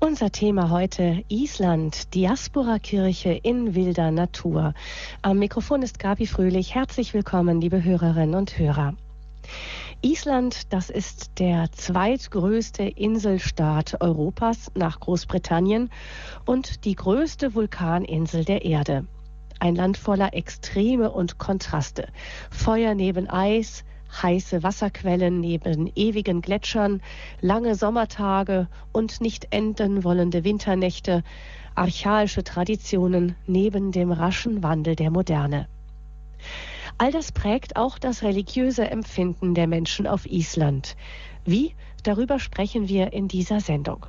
Unser Thema heute Island, Diaspora-Kirche in wilder Natur. Am Mikrofon ist Gabi Fröhlich. Herzlich willkommen, liebe Hörerinnen und Hörer. Island, das ist der zweitgrößte Inselstaat Europas nach Großbritannien und die größte Vulkaninsel der Erde. Ein Land voller Extreme und Kontraste. Feuer neben Eis, heiße Wasserquellen neben ewigen Gletschern, lange Sommertage und nicht enden wollende Winternächte, archaische Traditionen neben dem raschen Wandel der Moderne. All das prägt auch das religiöse Empfinden der Menschen auf Island. Wie? Darüber sprechen wir in dieser Sendung.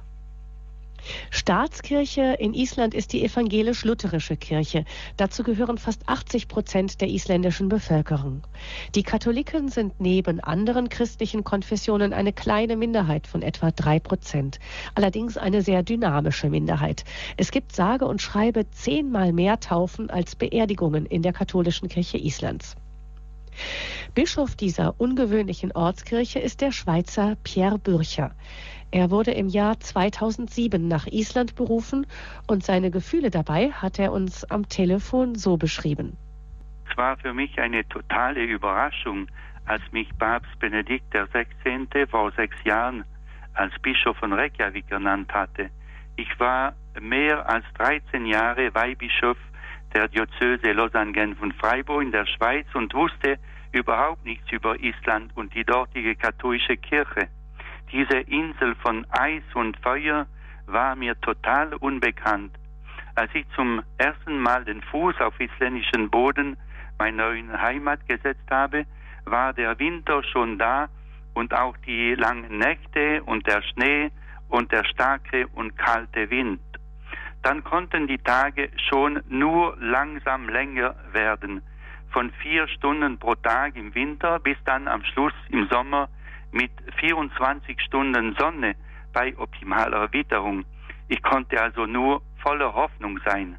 Staatskirche in Island ist die evangelisch-lutherische Kirche. Dazu gehören fast 80% der isländischen Bevölkerung. Die Katholiken sind neben anderen christlichen Konfessionen eine kleine Minderheit von etwa 3%. Allerdings eine sehr dynamische Minderheit. Es gibt sage und schreibe 10-mal mehr Taufen als Beerdigungen in der katholischen Kirche Islands. Bischof dieser ungewöhnlichen Ortskirche ist der Schweizer Pierre Bürcher. Er wurde im Jahr 2007 nach Island berufen und seine Gefühle dabei hat er uns am Telefon so beschrieben. Es war für mich eine totale Überraschung, als mich Papst Benedikt XVI. Vor 6 Jahren als Bischof von Reykjavik ernannt hatte. Ich war mehr als 13 Jahre Weihbischof der Diözese Lausanne-Genf und Freiburg in der Schweiz und wusste überhaupt nichts über Island und die dortige katholische Kirche. Diese Insel von Eis und Feuer war mir total unbekannt. Als ich zum ersten Mal den Fuß auf isländischen Boden meiner neuen Heimat gesetzt habe, war der Winter schon da und auch die langen Nächte und der Schnee und der starke und kalte Wind. Dann konnten die Tage schon nur langsam länger werden, von 4 Stunden pro Tag im Winter bis dann am Schluss im Sommer mit 24 Stunden Sonne bei optimaler Witterung. Ich konnte also nur voller Hoffnung sein.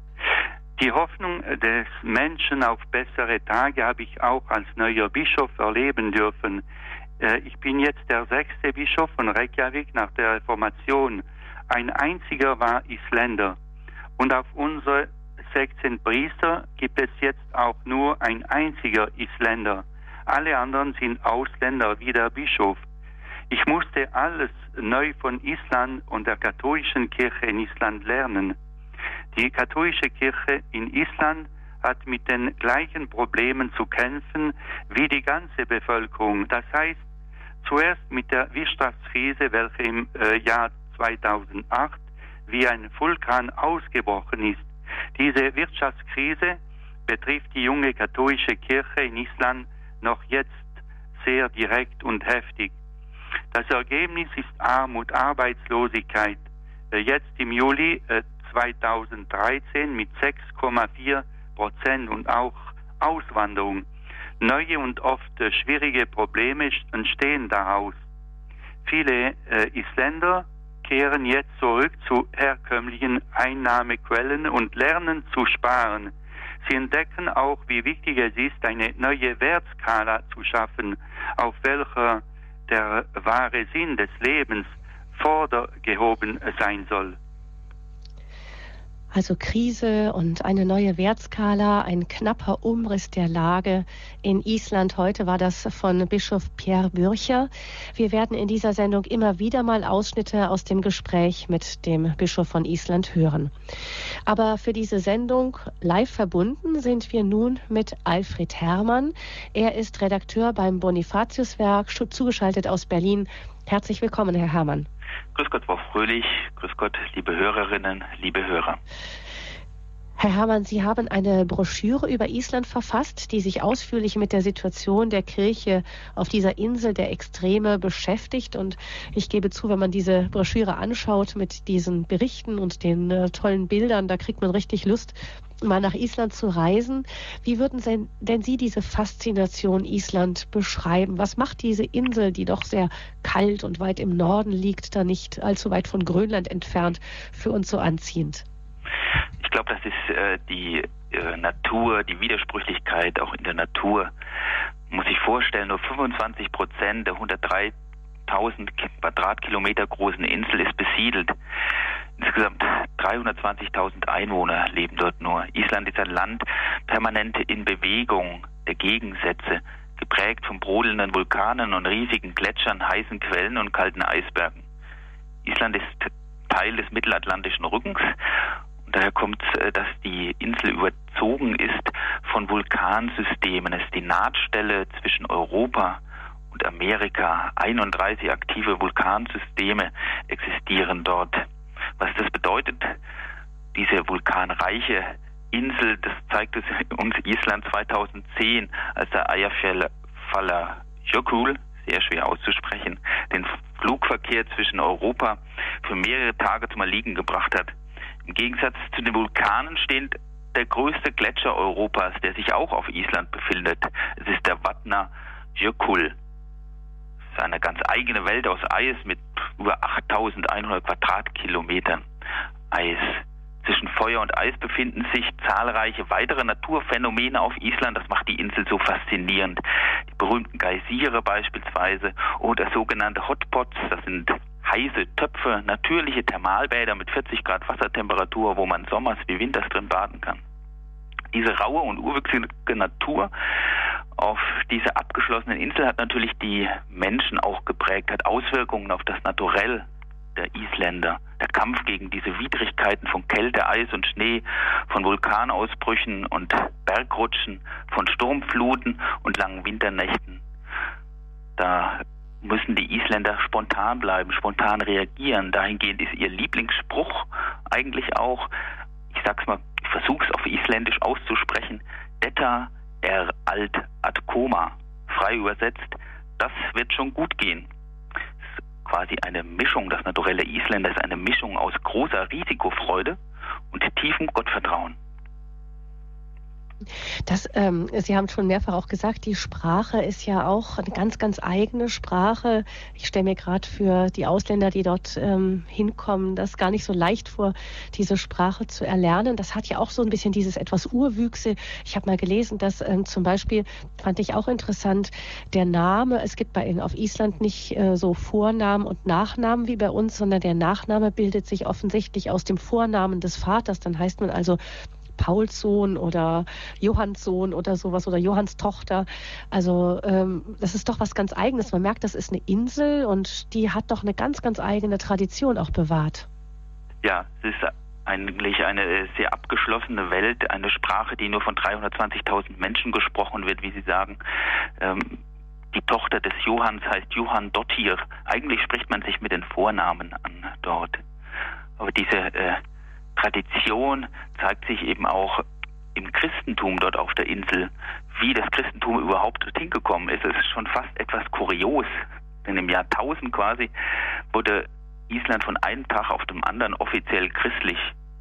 Die Hoffnung des Menschen auf bessere Tage habe ich auch als neuer Bischof erleben dürfen. Ich bin jetzt der 6. Bischof von Reykjavik nach der Reformation. Ein einziger war Isländer. Und auf unsere 16 Priester gibt es jetzt auch nur ein einziger Isländer. Alle anderen sind Ausländer wie der Bischof. Ich musste alles neu von Island und der katholischen Kirche in Island lernen. Die katholische Kirche in Island hat mit den gleichen Problemen zu kämpfen wie die ganze Bevölkerung. Das heißt, zuerst mit der Wirtschaftskrise, welche im Jahr 2008 wie ein Vulkan ausgebrochen ist. Diese Wirtschaftskrise betrifft die junge katholische Kirche in Island noch jetzt sehr direkt und heftig. Das Ergebnis ist Armut, Arbeitslosigkeit. Jetzt im Juli 2013 mit 6,4% und auch Auswanderung. Neue und oft schwierige Probleme entstehen daraus. Viele Isländer kehren jetzt zurück zu herkömmlichen Einnahmequellen und lernen zu sparen. Sie entdecken auch, wie wichtig es ist, eine neue Wertskala zu schaffen, auf welcher der wahre Sinn des Lebens vordergehoben sein soll. Also Krise und eine neue Wertskala, ein knapper Umriss der Lage in Island. Heute war das von Bischof Pierre Bürcher. Wir werden in dieser Sendung immer wieder mal Ausschnitte aus dem Gespräch mit dem Bischof von Island hören. Aber für diese Sendung live verbunden sind wir nun mit Alfred Herrmann. Er ist Redakteur beim Bonifatiuswerk, zugeschaltet aus Berlin. Herzlich willkommen, Herr Herrmann. Grüß Gott, Frau Fröhlich. Grüß Gott, liebe Hörerinnen, liebe Hörer. Herr Herrmann, Sie haben eine Broschüre über Island verfasst, die sich ausführlich mit der Situation der Kirche auf dieser Insel der Extreme beschäftigt. Und ich gebe zu, wenn man diese Broschüre anschaut mit diesen Berichten und den tollen Bildern, da kriegt man richtig Lust, mal nach Island zu reisen. Wie würden denn Sie diese Faszination Island beschreiben? Was macht diese Insel, die doch sehr kalt und weit im Norden liegt, da nicht allzu weit von Grönland entfernt, für uns so anziehend? Ich glaube, das ist die Natur, die Widersprüchlichkeit auch in der Natur. Man muss sich vorstellen, nur 25% der 103.000 Quadratkilometer großen Insel ist besiedelt. Insgesamt 320.000 Einwohner leben dort nur. Island ist ein Land permanent in Bewegung der Gegensätze, geprägt von brodelnden Vulkanen und riesigen Gletschern, heißen Quellen und kalten Eisbergen. Island ist Teil des Mittelatlantischen Rückens. Und daher kommt es, dass die Insel überzogen ist von Vulkansystemen. Es ist die Nahtstelle zwischen Europa und Amerika. 31 aktive Vulkansysteme existieren dort. Was das bedeutet, diese vulkanreiche Insel, das zeigt es uns Island 2010, als der Eyjafjallajökull, sehr schwer auszusprechen, den Flugverkehr zwischen Europa für mehrere Tage zum Erliegen gebracht hat. Im Gegensatz zu den Vulkanen steht der größte Gletscher Europas, der sich auch auf Island befindet. Es ist der Vatnajökull. Es ist eine ganz eigene Welt aus Eis mit über 8.100 Quadratkilometern Eis. Zwischen Feuer und Eis befinden sich zahlreiche weitere Naturphänomene auf Island. Das macht die Insel so faszinierend. Die berühmten Geysire beispielsweise oder sogenannte Hotpots, das sind heiße Töpfe, natürliche Thermalbäder mit 40 Grad Wassertemperatur, wo man sommers wie winters drin baden kann. Diese raue und urwüchsige Natur auf dieser abgeschlossenen Insel hat natürlich die Menschen auch geprägt, hat Auswirkungen auf das Naturell der Isländer. Der Kampf gegen diese Widrigkeiten von Kälte, Eis und Schnee, von Vulkanausbrüchen und Bergrutschen, von Sturmfluten und langen Winternächten. Da müssen die Isländer spontan bleiben, spontan reagieren. Dahingehend ist ihr Lieblingsspruch eigentlich auch, ich versuch's auf Isländisch auszusprechen, Detta er alt ad koma. Frei übersetzt, das wird schon gut gehen. Quasi eine Mischung, das naturelle Isländer ist eine Mischung aus großer Risikofreude und tiefem Gottvertrauen. Sie haben schon mehrfach auch gesagt, die Sprache ist ja auch eine ganz, ganz eigene Sprache. Ich stelle mir gerade für die Ausländer, die dort hinkommen, das gar nicht so leicht vor, diese Sprache zu erlernen. Das hat ja auch so ein bisschen dieses etwas Urwüchse. Ich habe mal gelesen, dass zum Beispiel, fand ich auch interessant, der Name, es gibt bei Ihnen auf Island nicht so Vornamen und Nachnamen wie bei uns, sondern der Nachname bildet sich offensichtlich aus dem Vornamen des Vaters. Dann heißt man also Pauls Sohn oder Johanns Sohn oder sowas oder Johanns Tochter. Also das ist doch was ganz Eigenes. Man merkt, das ist eine Insel und die hat doch eine ganz, ganz eigene Tradition auch bewahrt. Ja, es ist eigentlich eine sehr abgeschlossene Welt, eine Sprache, die nur von 320.000 Menschen gesprochen wird, wie Sie sagen. Die Tochter des Johanns heißt Johann Dottir. Eigentlich spricht man sich mit den Vornamen an dort. Aber diese Tradition zeigt sich eben auch im Christentum dort auf der Insel. Wie das Christentum überhaupt dorthin gekommen ist, ist schon fast etwas kurios. Denn im Jahr 1000 quasi wurde Island von einem Tag auf dem anderen offiziell christlich.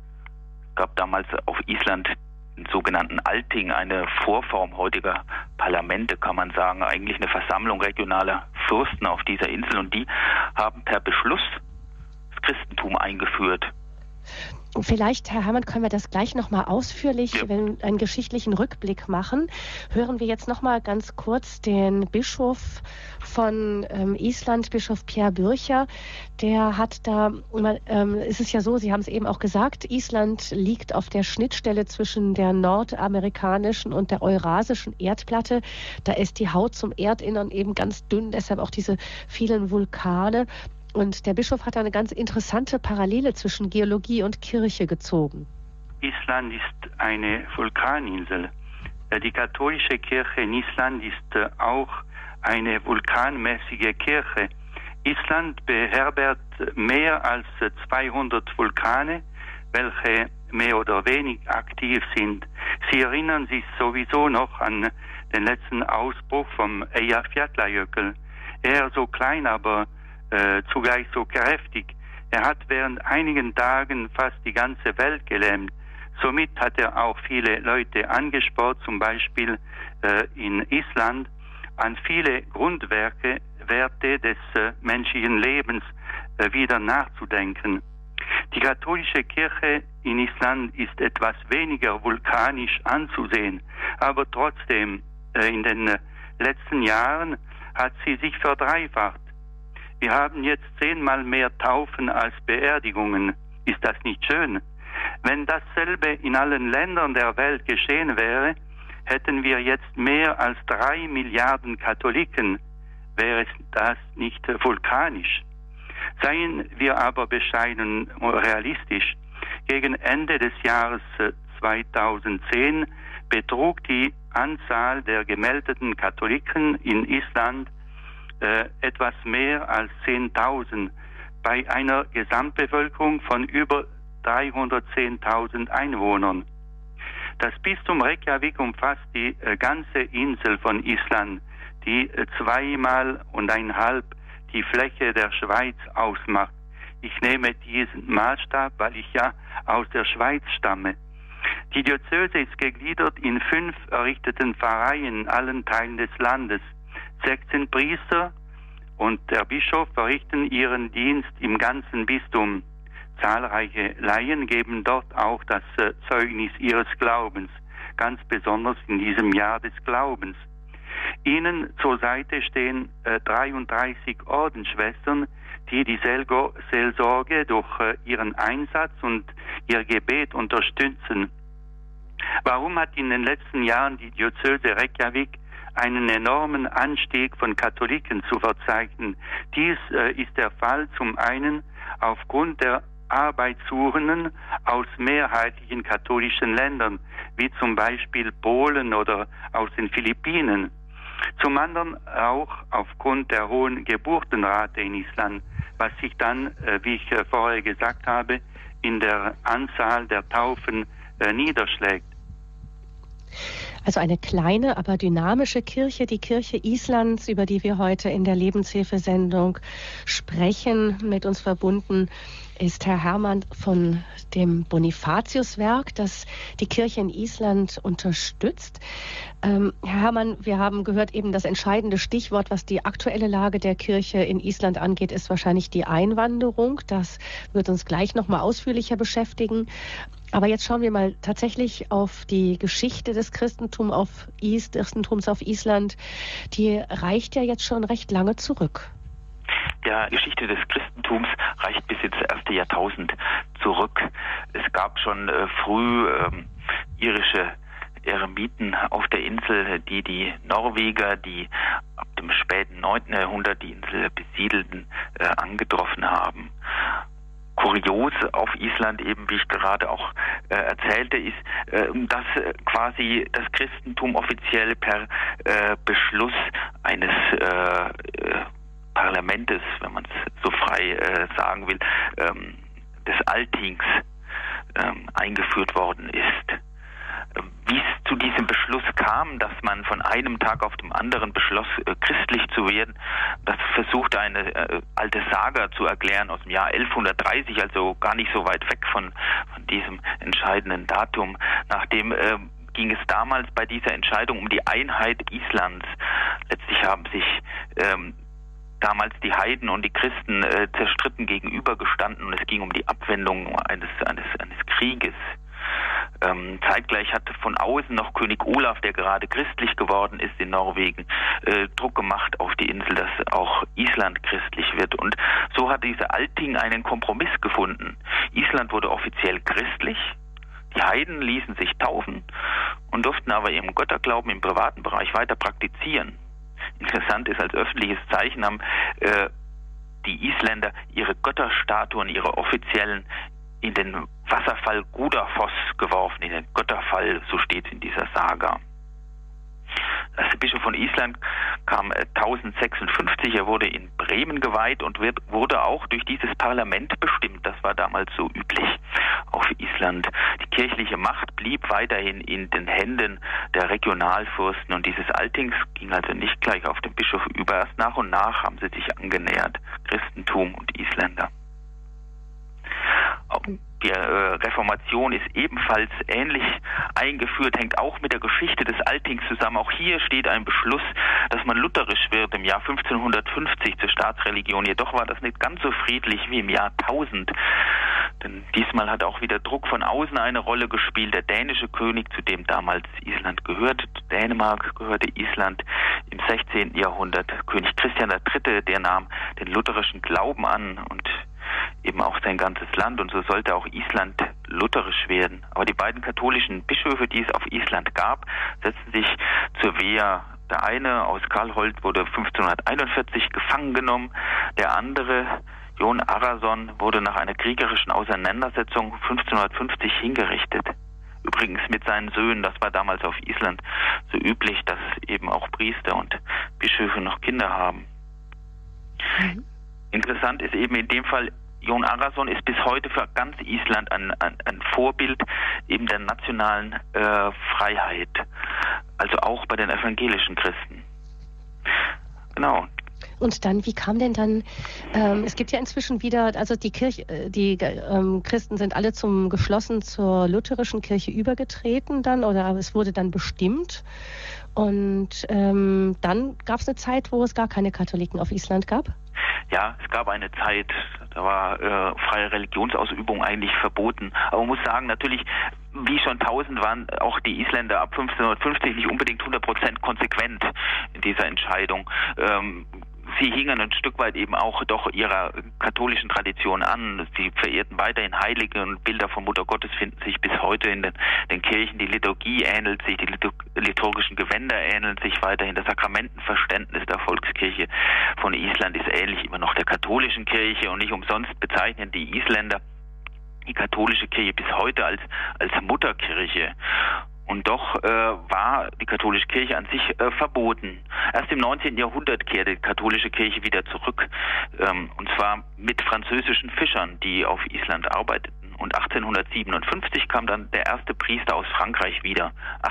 Es gab damals auf Island den sogenannten Alting, eine Vorform heutiger Parlamente, kann man sagen, eigentlich eine Versammlung regionaler Fürsten auf dieser Insel. Und die haben per Beschluss das Christentum eingeführt. Vielleicht, Herr Herrmann, können wir das gleich nochmal ausführlich, einen geschichtlichen Rückblick machen. Hören wir jetzt nochmal ganz kurz den Bischof von Island, Bischof Pierre Bürcher. Der hat da, es ist ja so, Sie haben es eben auch gesagt, Island liegt auf der Schnittstelle zwischen der nordamerikanischen und der eurasischen Erdplatte. Da ist die Haut zum Erdinnern eben ganz dünn, deshalb auch diese vielen Vulkane. Und der Bischof hat eine ganz interessante Parallele zwischen Geologie und Kirche gezogen. Island ist eine Vulkaninsel. Die katholische Kirche in Island ist auch eine vulkanmäßige Kirche. Island beherbergt mehr als 200 Vulkane, welche mehr oder weniger aktiv sind. Sie erinnern sich sowieso noch an den letzten Ausbruch vom Eyjafjallajökull. Er so klein, aber zugleich so kräftig. Er hat während einigen Tagen fast die ganze Welt gelähmt. Somit hat er auch viele Leute angespornt, zum Beispiel in Island, an viele Grundwerte des menschlichen Lebens wieder nachzudenken. Die katholische Kirche in Island ist etwas weniger vulkanisch anzusehen, aber trotzdem in den letzten Jahren hat sie sich verdreifacht. Wir haben jetzt 10-mal mehr Taufen als Beerdigungen. Ist das nicht schön? Wenn dasselbe in allen Ländern der Welt geschehen wäre, hätten wir jetzt mehr als 3 Milliarden Katholiken. Wäre das nicht vulkanisch? Seien wir aber bescheiden und realistisch. Gegen Ende des Jahres 2010 betrug die Anzahl der gemeldeten Katholiken in Island etwas mehr als 10.000 bei einer Gesamtbevölkerung von über 310.000 Einwohnern. Das Bistum Reykjavik umfasst die ganze Insel von Island, die 2,5-mal die Fläche der Schweiz ausmacht. Ich nehme diesen Maßstab, weil ich ja aus der Schweiz stamme. Die Diözese ist gegliedert in 5 errichteten Pfarreien in allen Teilen des Landes. 16 Priester und der Bischof verrichten ihren Dienst im ganzen Bistum. Zahlreiche Laien geben dort auch das Zeugnis ihres Glaubens, ganz besonders in diesem Jahr des Glaubens. Ihnen zur Seite stehen 33 Ordensschwestern, die die Seelsorge durch ihren Einsatz und ihr Gebet unterstützen. Warum hat in den letzten Jahren die Diözese Reykjavik einen enormen Anstieg von Katholiken zu verzeichnen? Dies ist der Fall zum einen aufgrund der Arbeitssuchenden aus mehrheitlichen katholischen Ländern, wie zum Beispiel Polen oder aus den Philippinen. Zum anderen auch aufgrund der hohen Geburtenrate in Island, was sich dann, wie ich vorher gesagt habe, in der Anzahl der Taufen niederschlägt. Also eine kleine, aber dynamische Kirche, die Kirche Islands, über die wir heute in der Lebenshilfesendung sprechen. Mit uns verbunden ist Herr Hermann von dem Bonifatiuswerk, das die Kirche in Island unterstützt. Herr Hermann, wir haben gehört, eben das entscheidende Stichwort, was die aktuelle Lage der Kirche in Island angeht, ist wahrscheinlich die Einwanderung. Das wird uns gleich noch mal ausführlicher beschäftigen. Aber jetzt schauen wir mal tatsächlich auf die Geschichte des Christentums auf Island. Die reicht ja jetzt schon recht lange zurück. Ja, die Geschichte des Christentums reicht bis ins erste Jahrtausend zurück. Es gab schon früh irische Eremiten auf der Insel, die Norweger, die ab dem späten 9. Jahrhundert die Insel besiedelten, angetroffen haben. Kurios auf Island, eben wie ich gerade auch erzählte, ist, dass quasi das Christentum offiziell per Beschluss eines Parlamentes, wenn man es so frei sagen will, des Altings eingeführt worden ist. Wie es zu diesem Beschluss kam, dass man von einem Tag auf den anderen beschloss, christlich zu werden, das versucht eine alte Saga zu erklären aus dem Jahr 1130, also gar nicht so weit weg von diesem entscheidenden Datum. Nachdem ging es damals bei dieser Entscheidung um die Einheit Islands. Letztlich haben sich damals die Heiden und die Christen zerstritten gegenübergestanden und es ging um die Abwendung eines Krieges. Zeitgleich hat von außen noch König Olaf, der gerade christlich geworden ist in Norwegen, Druck gemacht auf die Insel, dass auch Island christlich wird. Und so hat dieser Alting einen Kompromiss gefunden. Island wurde offiziell christlich, die Heiden ließen sich taufen und durften aber ihren Götterglauben im privaten Bereich weiter praktizieren. Interessant ist, als öffentliches Zeichen haben die Isländer ihre Götterstatuen, ihre offiziellen, in den Wasserfall Gudafoss geworfen, in den Götterfall, so steht es in dieser Saga. Der Bischof von Island kam 1056, er wurde in Bremen geweiht und wurde auch durch dieses Parlament bestimmt. Das war damals so üblich auf Island. Die kirchliche Macht blieb weiterhin in den Händen der Regionalfürsten und dieses Altings ging also nicht gleich auf den Bischof über. Erst nach und nach haben sie sich angenähert, Christentum und Isländer. Die Reformation ist ebenfalls ähnlich eingeführt, hängt auch mit der Geschichte des Altings zusammen. Auch hier steht ein Beschluss, dass man lutherisch wird im Jahr 1550 zur Staatsreligion. Jedoch war das nicht ganz so friedlich wie im Jahr 1000. Denn diesmal hat auch wieder Druck von außen eine Rolle gespielt. Der dänische König, zu dem damals Island gehörte, Dänemark gehörte Island im 16. Jahrhundert. König Christian III., der nahm den lutherischen Glauben an und eben auch sein ganzes Land, und so sollte auch Island lutherisch werden. Aber die beiden katholischen Bischöfe, die es auf Island gab, setzten sich zur Wehr. Der eine aus Karlholt wurde 1541 gefangen genommen, der andere, Jón Arason, wurde nach einer kriegerischen Auseinandersetzung 1550 hingerichtet. Übrigens mit seinen Söhnen, das war damals auf Island so üblich, dass eben auch Priester und Bischöfe noch Kinder haben. Mhm. Interessant ist eben in dem Fall, Jón Arason ist bis heute für ganz Island ein Vorbild eben der nationalen Freiheit, also auch bei den evangelischen Christen. Genau. Und dann, wie kam denn dann, es gibt ja inzwischen wieder, also die Christen sind alle geschlossen zur lutherischen Kirche übergetreten dann, oder es wurde dann bestimmt. Und dann gab es eine Zeit, wo es gar keine Katholiken auf Island gab? Ja, es gab eine Zeit, da war freie Religionsausübung eigentlich verboten. Aber man muss sagen, natürlich, wie schon 1000 waren auch die Isländer ab 1550 nicht unbedingt 100% konsequent in dieser Entscheidung. Sie hingen ein Stück weit eben auch doch ihrer katholischen Tradition an. Sie verehrten weiterhin Heilige, und Bilder von Mutter Gottes finden sich bis heute in den Kirchen. Die Liturgie ähnelt sich, die liturgischen Gewänder ähneln sich weiterhin. Das Sakramentenverständnis der Volkskirche von Island ist ähnlich immer noch der katholischen Kirche, und nicht umsonst bezeichnen die Isländer die katholische Kirche bis heute als Mutterkirche. Und doch war die katholische Kirche an sich verboten. Erst im 19. Jahrhundert kehrte die katholische Kirche wieder zurück, und zwar mit französischen Fischern, die auf Island arbeiteten. Und 1857 kam dann der erste Priester aus Frankreich wieder.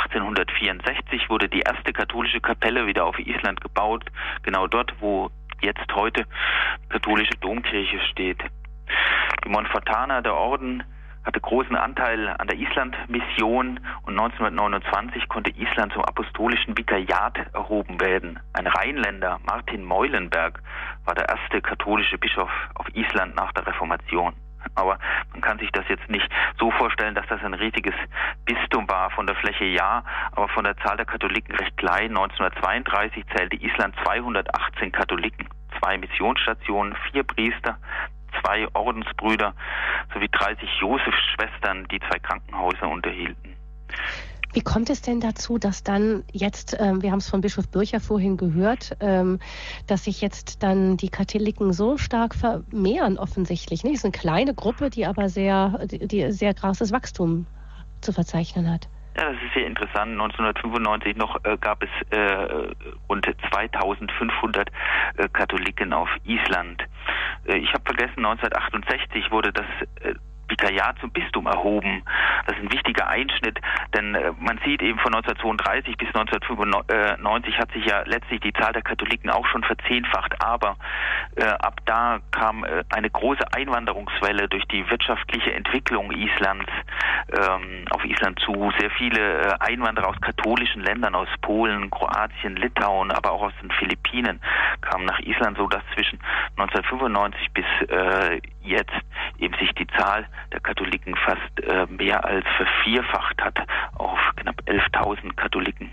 1864 wurde die erste katholische Kapelle wieder auf Island gebaut, genau dort, wo jetzt heute die katholische Domkirche steht. Die Monfortaner, der Orden, hatte großen Anteil an der Island-Mission, und 1929 konnte Island zum apostolischen Vikariat erhoben werden. Ein Rheinländer, Martin Meulenberg, war der erste katholische Bischof auf Island nach der Reformation. Aber man kann sich das jetzt nicht so vorstellen, dass das ein riesiges Bistum war. Von der Fläche ja, aber von der Zahl der Katholiken recht klein. 1932 zählte Island 218 Katholiken, 2 Missionsstationen, 4 Priester, 2 Ordensbrüder sowie 30 Josefschwestern, die 2 Krankenhäuser unterhielten. Wie kommt es denn dazu, dass dann jetzt, wir haben es von Bischof Bircher vorhin gehört, dass sich jetzt dann die Katholiken so stark vermehren offensichtlich? Es ist eine kleine Gruppe, die aber die sehr krasses Wachstum zu verzeichnen hat. Ja, das ist sehr interessant. 1995 noch gab es rund 2500 Katholiken auf Island. Ich habe vergessen, 1968 wurde das Vikariat zum Bistum erhoben. Das ist ein wichtiger Einschnitt, denn man sieht eben von 1932 bis 1995 hat sich ja letztlich die Zahl der Katholiken auch schon verzehnfacht, aber ab da kam eine große Einwanderungswelle durch die wirtschaftliche Entwicklung Islands auf Island zu. Sehr viele Einwanderer aus katholischen Ländern, aus Polen, Kroatien, Litauen, aber auch aus den Philippinen kamen nach Island, so dass zwischen 1995 bis jetzt eben sich die Zahl der Katholiken fast mehr als vervierfacht hat auf knapp 11.000 Katholiken.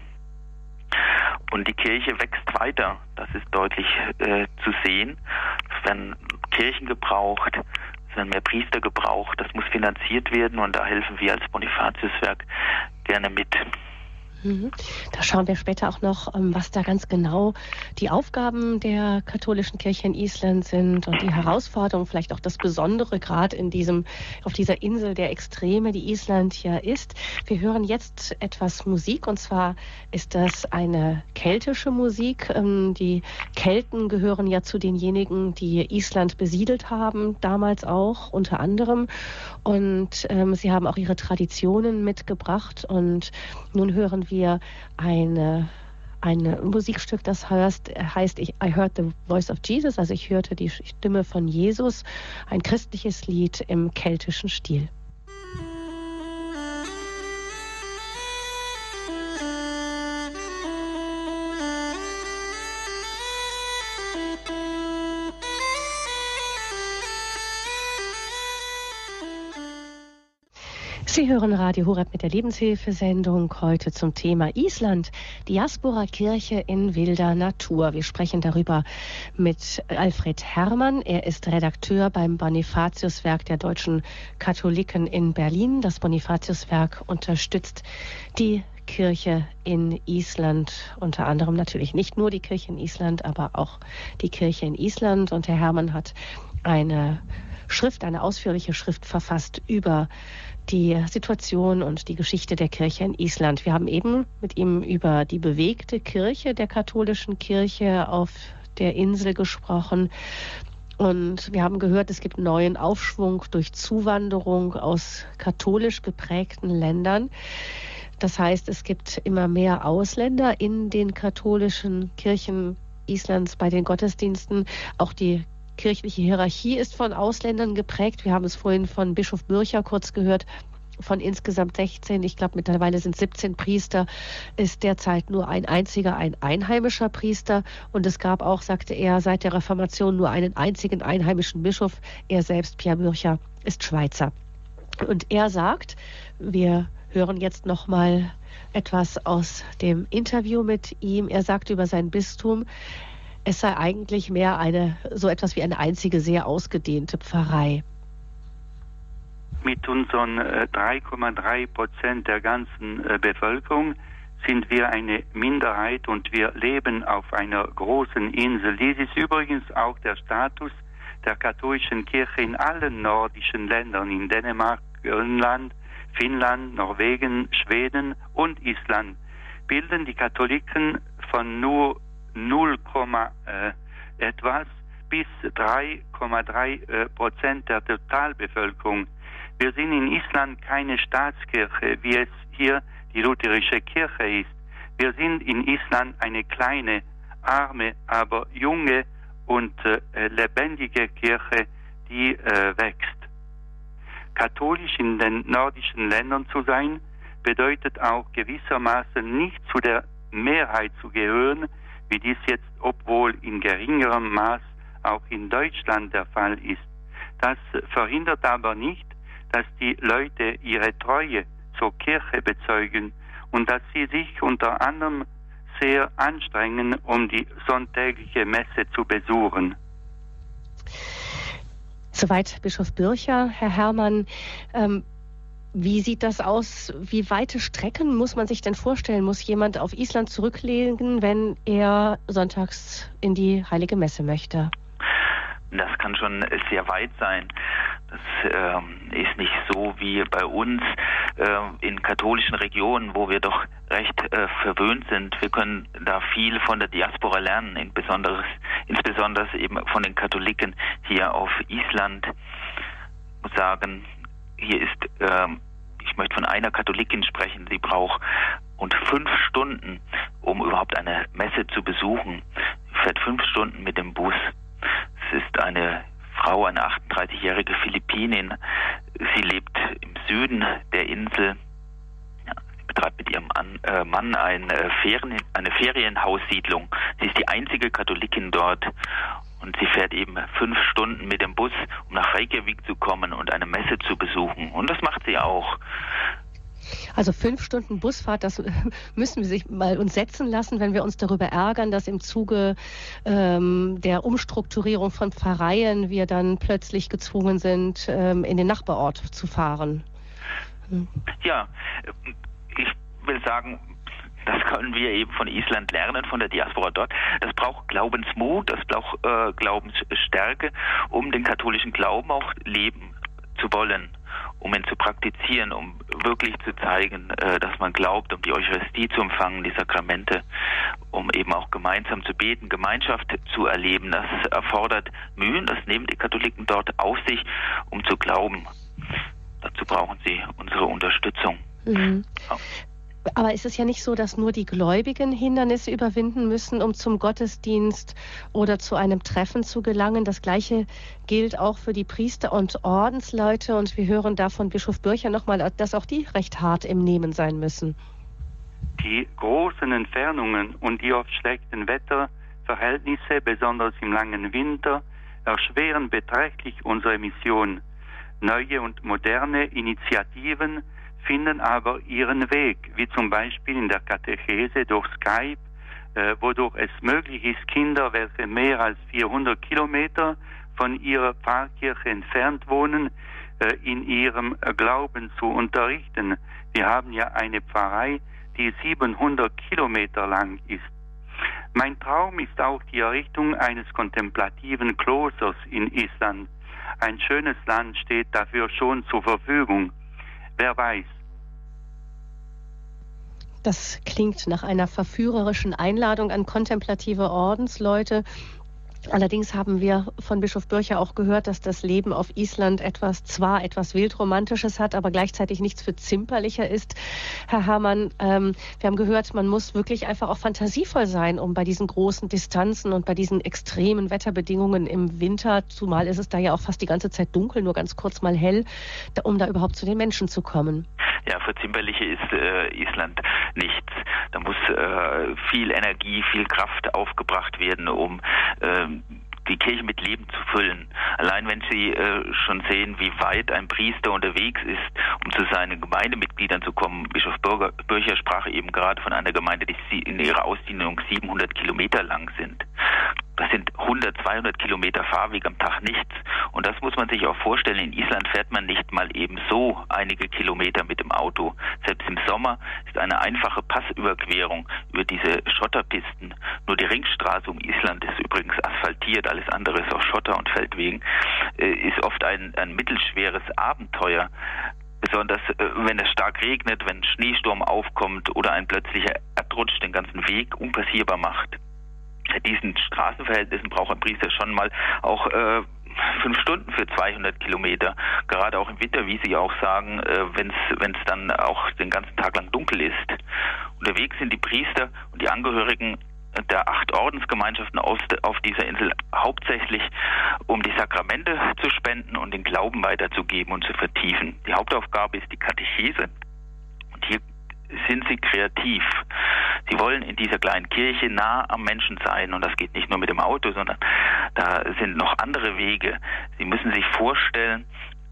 Und die Kirche wächst weiter, das ist deutlich zu sehen. Es werden Kirchen gebraucht, es werden mehr Priester gebraucht, das muss finanziert werden, und da helfen wir als Bonifatiuswerk gerne mit. Da schauen wir später auch noch, was da ganz genau die Aufgaben der katholischen Kirche in Island sind und die Herausforderungen, vielleicht auch das Besondere gerade auf dieser Insel der Extreme, die Island ja ist. Wir hören jetzt etwas Musik, und zwar ist das eine keltische Musik. Die Kelten gehören ja zu denjenigen, die Island besiedelt haben, damals auch unter anderem. Und sie haben auch ihre Traditionen mitgebracht, und nun hören wir ein Musikstück, das heißt I Heard the Voice of Jesus, also ich hörte die Stimme von Jesus, ein christliches Lied im keltischen Stil. Sie hören Radio Horeb mit der Lebenshilfesendung heute zum Thema Island, Diaspora-Kirche in wilder Natur. Wir sprechen darüber mit Alfred Herrmann. Er ist Redakteur beim Bonifatiuswerk der deutschen Katholiken in Berlin. Das Bonifatiuswerk unterstützt die Kirche in Island, unter anderem natürlich nicht nur die Kirche in Island, aber auch die Kirche in Island. Und Herr Herrmann hat eine ausführliche Schrift verfasst über die Situation und die Geschichte der Kirche in Island. Wir haben eben mit ihm über die bewegte Kirche der katholischen Kirche auf der Insel gesprochen. Und wir haben gehört, es gibt neuen Aufschwung durch Zuwanderung aus katholisch geprägten Ländern. Das heißt, es gibt immer mehr Ausländer in den katholischen Kirchen Islands bei den Gottesdiensten. Auch die kirchliche Hierarchie ist von Ausländern geprägt. Wir haben es vorhin von Bischof Bürcher kurz gehört. Von insgesamt 16, ich glaube mittlerweile sind 17 Priester, ist derzeit nur ein einheimischer Priester. Und es gab auch, sagte er, seit der Reformation nur einen einzigen einheimischen Bischof. Er selbst, Pierre Bürcher, ist Schweizer. Und er sagt, wir hören jetzt noch mal etwas aus dem Interview mit ihm. Er sagt über sein Bistum, es sei eigentlich mehr so etwas wie eine einzige, sehr ausgedehnte Pfarrei. Mit unseren 3,3% der ganzen Bevölkerung sind wir eine Minderheit und wir leben auf einer großen Insel. Dies ist übrigens auch der Status der katholischen Kirche in allen nordischen Ländern, in Dänemark, Grönland, Finnland, Norwegen, Schweden und Island. Bilden die Katholiken von nur 0, etwas bis 3,3% der Totalbevölkerung. Wir sind in Island keine Staatskirche, wie es hier die lutherische Kirche ist. Wir sind in Island eine kleine, arme, aber junge und lebendige Kirche, die wächst. Katholisch in den nordischen Ländern zu sein, bedeutet auch gewissermaßen nicht zu der Mehrheit zu gehören, wie dies jetzt, obwohl in geringerem Maß auch in Deutschland der Fall ist. Das verhindert aber nicht, dass die Leute ihre Treue zur Kirche bezeugen und dass sie sich unter anderem sehr anstrengen, um die sonntägliche Messe zu besuchen. Soweit Bischof Bürcher. Herr Herrmann, wie sieht das aus? Wie weite Strecken muss man sich denn vorstellen? Muss jemand auf Island zurücklegen, wenn er sonntags in die Heilige Messe möchte? Das kann schon sehr weit sein. Das ist nicht so wie bei uns in katholischen Regionen, wo wir doch recht verwöhnt sind. Wir können da viel von der Diaspora lernen, insbesondere eben von den Katholiken hier auf Island. Ich muss sagen, hier ist, ich möchte von einer Katholikin sprechen, sie braucht 5 Stunden, um überhaupt eine Messe zu besuchen. Sie fährt 5 Stunden mit dem Bus. Es ist eine Frau, eine 38-jährige Philippinin. Sie lebt im Süden der Insel. Sie betreibt mit ihrem Mann eine Ferienhaussiedlung. Sie ist die einzige Katholikin dort. Und sie fährt eben 5 Stunden mit dem Bus, um nach Reykjavik zu kommen und eine Messe zu besuchen. Und das macht sie auch. Also 5 Stunden Busfahrt, das müssen wir sich mal uns setzen lassen, wenn wir uns darüber ärgern, dass im Zuge der Umstrukturierung von Pfarreien wir dann plötzlich gezwungen sind, in den Nachbarort zu fahren. Ja, ich will sagen, das können wir eben von Island lernen, von der Diaspora dort. Das braucht Glaubensmut, das braucht Glaubensstärke, um den katholischen Glauben auch leben zu wollen, um ihn zu praktizieren, um wirklich zu zeigen, dass man glaubt, um die Eucharistie zu empfangen, die Sakramente, um eben auch gemeinsam zu beten, Gemeinschaft zu erleben. Das erfordert Mühen, das nehmen die Katholiken dort auf sich, um zu glauben. Dazu brauchen sie unsere Unterstützung. Mhm. Ja. Aber ist es ja nicht so, dass nur die Gläubigen Hindernisse überwinden müssen, um zum Gottesdienst oder zu einem Treffen zu gelangen? Das Gleiche gilt auch für die Priester und Ordensleute. Und wir hören da von Bischof Bürcher nochmal, dass auch die recht hart im Nehmen sein müssen. Die großen Entfernungen und die oft schlechten Wetterverhältnisse, besonders im langen Winter, erschweren beträchtlich unsere Mission. Neue und moderne Initiativen finden aber ihren Weg, wie zum Beispiel in der Katechese durch Skype, wodurch es möglich ist, Kinder, welche mehr als 400 Kilometer von ihrer Pfarrkirche entfernt wohnen, in ihrem Glauben zu unterrichten. Wir haben ja eine Pfarrei, die 700 Kilometer lang ist. Mein Traum ist auch die Errichtung eines kontemplativen Klosters in Island. Ein schönes Land steht dafür schon zur Verfügung. Wer weiß. Das klingt nach einer verführerischen Einladung an kontemplative Ordensleute. Allerdings haben wir von Bischof Bürcher auch gehört, dass das Leben auf Island zwar etwas Wildromantisches hat, aber gleichzeitig nichts für Zimperlicher ist. Herr Hamann, wir haben gehört, man muss wirklich einfach auch fantasievoll sein, um bei diesen großen Distanzen und bei diesen extremen Wetterbedingungen im Winter, zumal ist es da ja auch fast die ganze Zeit dunkel, nur ganz kurz mal hell, um da überhaupt zu den Menschen zu kommen. Ja, für Zimperliche ist Island nichts. Da muss viel Energie, viel Kraft aufgebracht werden, um die Kirche mit Leben zu füllen. Allein wenn Sie schon sehen, wie weit ein Priester unterwegs ist, um zu seinen Gemeindemitgliedern zu kommen. Bischof Bürcher sprach eben gerade von einer Gemeinde, die in ihrer Ausdehnung 700 Kilometer lang sind. Das sind 100, 200 Kilometer Fahrweg am Tag nichts. Und das muss man sich auch vorstellen. In Island fährt man nicht mal eben so einige Kilometer mit dem Auto. Selbst im Sommer ist eine einfache Passüberquerung über diese Schotterpisten. Nur die Ringstraße um Island ist übrigens asphaltiert. Alles andere ist auf Schotter und Feldwegen. Ist oft ein mittelschweres Abenteuer. Besonders wenn es stark regnet, wenn ein Schneesturm aufkommt oder ein plötzlicher Erdrutsch den ganzen Weg unpassierbar macht. Bei diesen Straßenverhältnissen braucht ein Priester schon mal auch 5 Stunden für 200 Kilometer. Gerade auch im Winter, wie Sie auch sagen, wenn es dann auch den ganzen Tag lang dunkel ist. Unterwegs sind die Priester und die Angehörigen der 8 Ordensgemeinschaften auf dieser Insel hauptsächlich, um die Sakramente zu spenden und den Glauben weiterzugeben und zu vertiefen. Die Hauptaufgabe ist die Katechese. Und hier sind sie kreativ. Sie wollen in dieser kleinen Kirche nah am Menschen sein und das geht nicht nur mit dem Auto, sondern da sind noch andere Wege. Sie müssen sich vorstellen,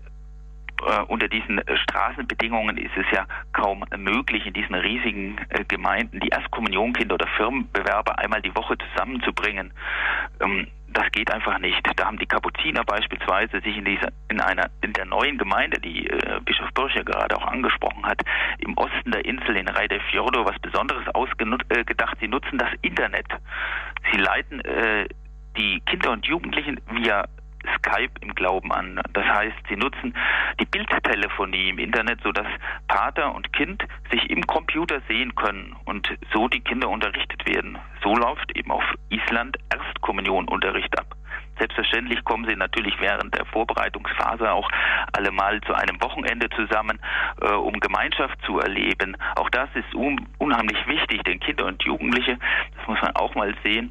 unter diesen Straßenbedingungen ist es ja kaum möglich, in diesen riesigen Gemeinden die Erstkommunionkinder oder Firmenbewerber einmal die Woche zusammenzubringen. Das geht einfach nicht. Da haben die Kapuziner beispielsweise sich in der neuen Gemeinde, die Bischof Bürcher gerade auch angesprochen hat, im Osten der Insel in Reyðarfjörður was Besonderes ausgedacht. Sie nutzen das Internet. Sie leiten die Kinder und Jugendlichen via Skype im Glauben an. Das heißt, sie nutzen die Bildtelefonie im Internet, sodass Pater und Kind sich im Computer sehen können und so die Kinder unterrichtet werden. So läuft eben auf Island Erstkommunionunterricht ab. Selbstverständlich kommen sie natürlich während der Vorbereitungsphase auch alle mal zu einem Wochenende zusammen, um Gemeinschaft zu erleben. Auch das ist unheimlich wichtig, denn Kinder und Jugendliche, das muss man auch mal sehen,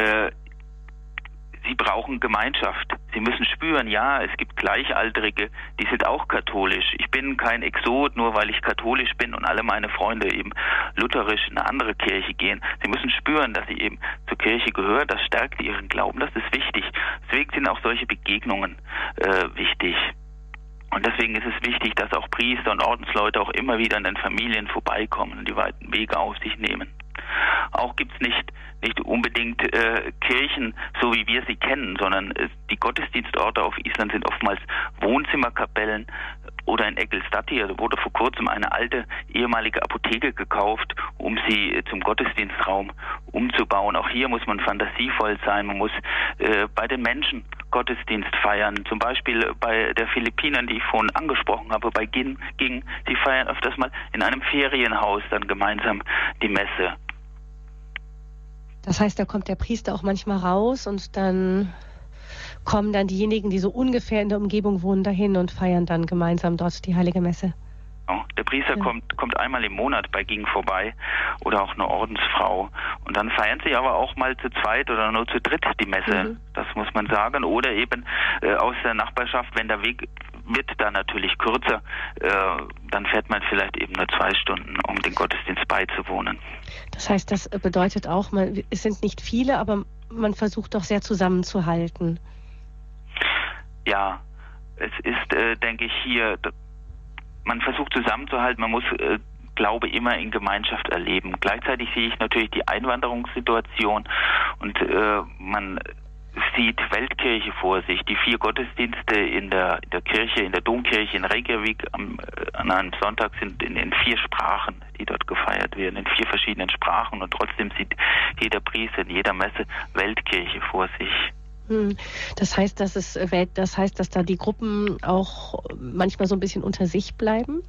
sie brauchen Gemeinschaft. Sie müssen spüren, ja, es gibt Gleichaltrige, die sind auch katholisch. Ich bin kein Exot, nur weil ich katholisch bin und alle meine Freunde eben lutherisch in eine andere Kirche gehen. Sie müssen spüren, dass sie eben zur Kirche gehören. Das stärkt ihren Glauben. Das ist wichtig. Deswegen sind auch solche Begegnungen wichtig. Und deswegen ist es wichtig, dass auch Priester und Ordensleute auch immer wieder an den Familien vorbeikommen und die weiten Wege auf sich nehmen. Auch gibt es nicht unbedingt Kirchen, so wie wir sie kennen, sondern die Gottesdienstorte auf Island sind oftmals Wohnzimmerkapellen oder in Egilsstati, also wurde vor kurzem eine alte ehemalige Apotheke gekauft, um sie zum Gottesdienstraum umzubauen. Auch hier muss man fantasievoll sein, man muss bei den Menschen Gottesdienst feiern, zum Beispiel bei der Philippinen, die ich vorhin angesprochen habe, bei Ging, sie feiern öfters mal in einem Ferienhaus dann gemeinsam die Messe. Das heißt, da kommt der Priester auch manchmal raus und dann kommen dann diejenigen, die so ungefähr in der Umgebung wohnen, dahin und feiern dann gemeinsam dort die Heilige Messe. Der Priester kommt einmal im Monat bei Ging vorbei oder auch eine Ordensfrau. Und dann feiern sie aber auch mal zu zweit oder nur zu dritt die Messe. Das muss man sagen. Oder eben aus der Nachbarschaft, wenn der Weg wird dann natürlich kürzer, dann fährt man vielleicht eben nur 2 Stunden, um den Gottesdienst beizuwohnen. Das heißt, das bedeutet auch, es sind nicht viele, aber man versucht doch sehr zusammenzuhalten. Ja, es ist, denke ich, hier, man versucht zusammenzuhalten, man muss Glaube immer in Gemeinschaft erleben. Gleichzeitig sehe ich natürlich die Einwanderungssituation und man sieht Weltkirche vor sich. Die 4 Gottesdienste in der Kirche, in der Domkirche in Reykjavik an einem Sonntag sind in 4 Sprachen, die dort gefeiert werden, in 4 verschiedenen Sprachen, und trotzdem sieht jeder Priester in jeder Messe Weltkirche vor sich. Das heißt, dass da die Gruppen auch manchmal so ein bisschen unter sich bleiben?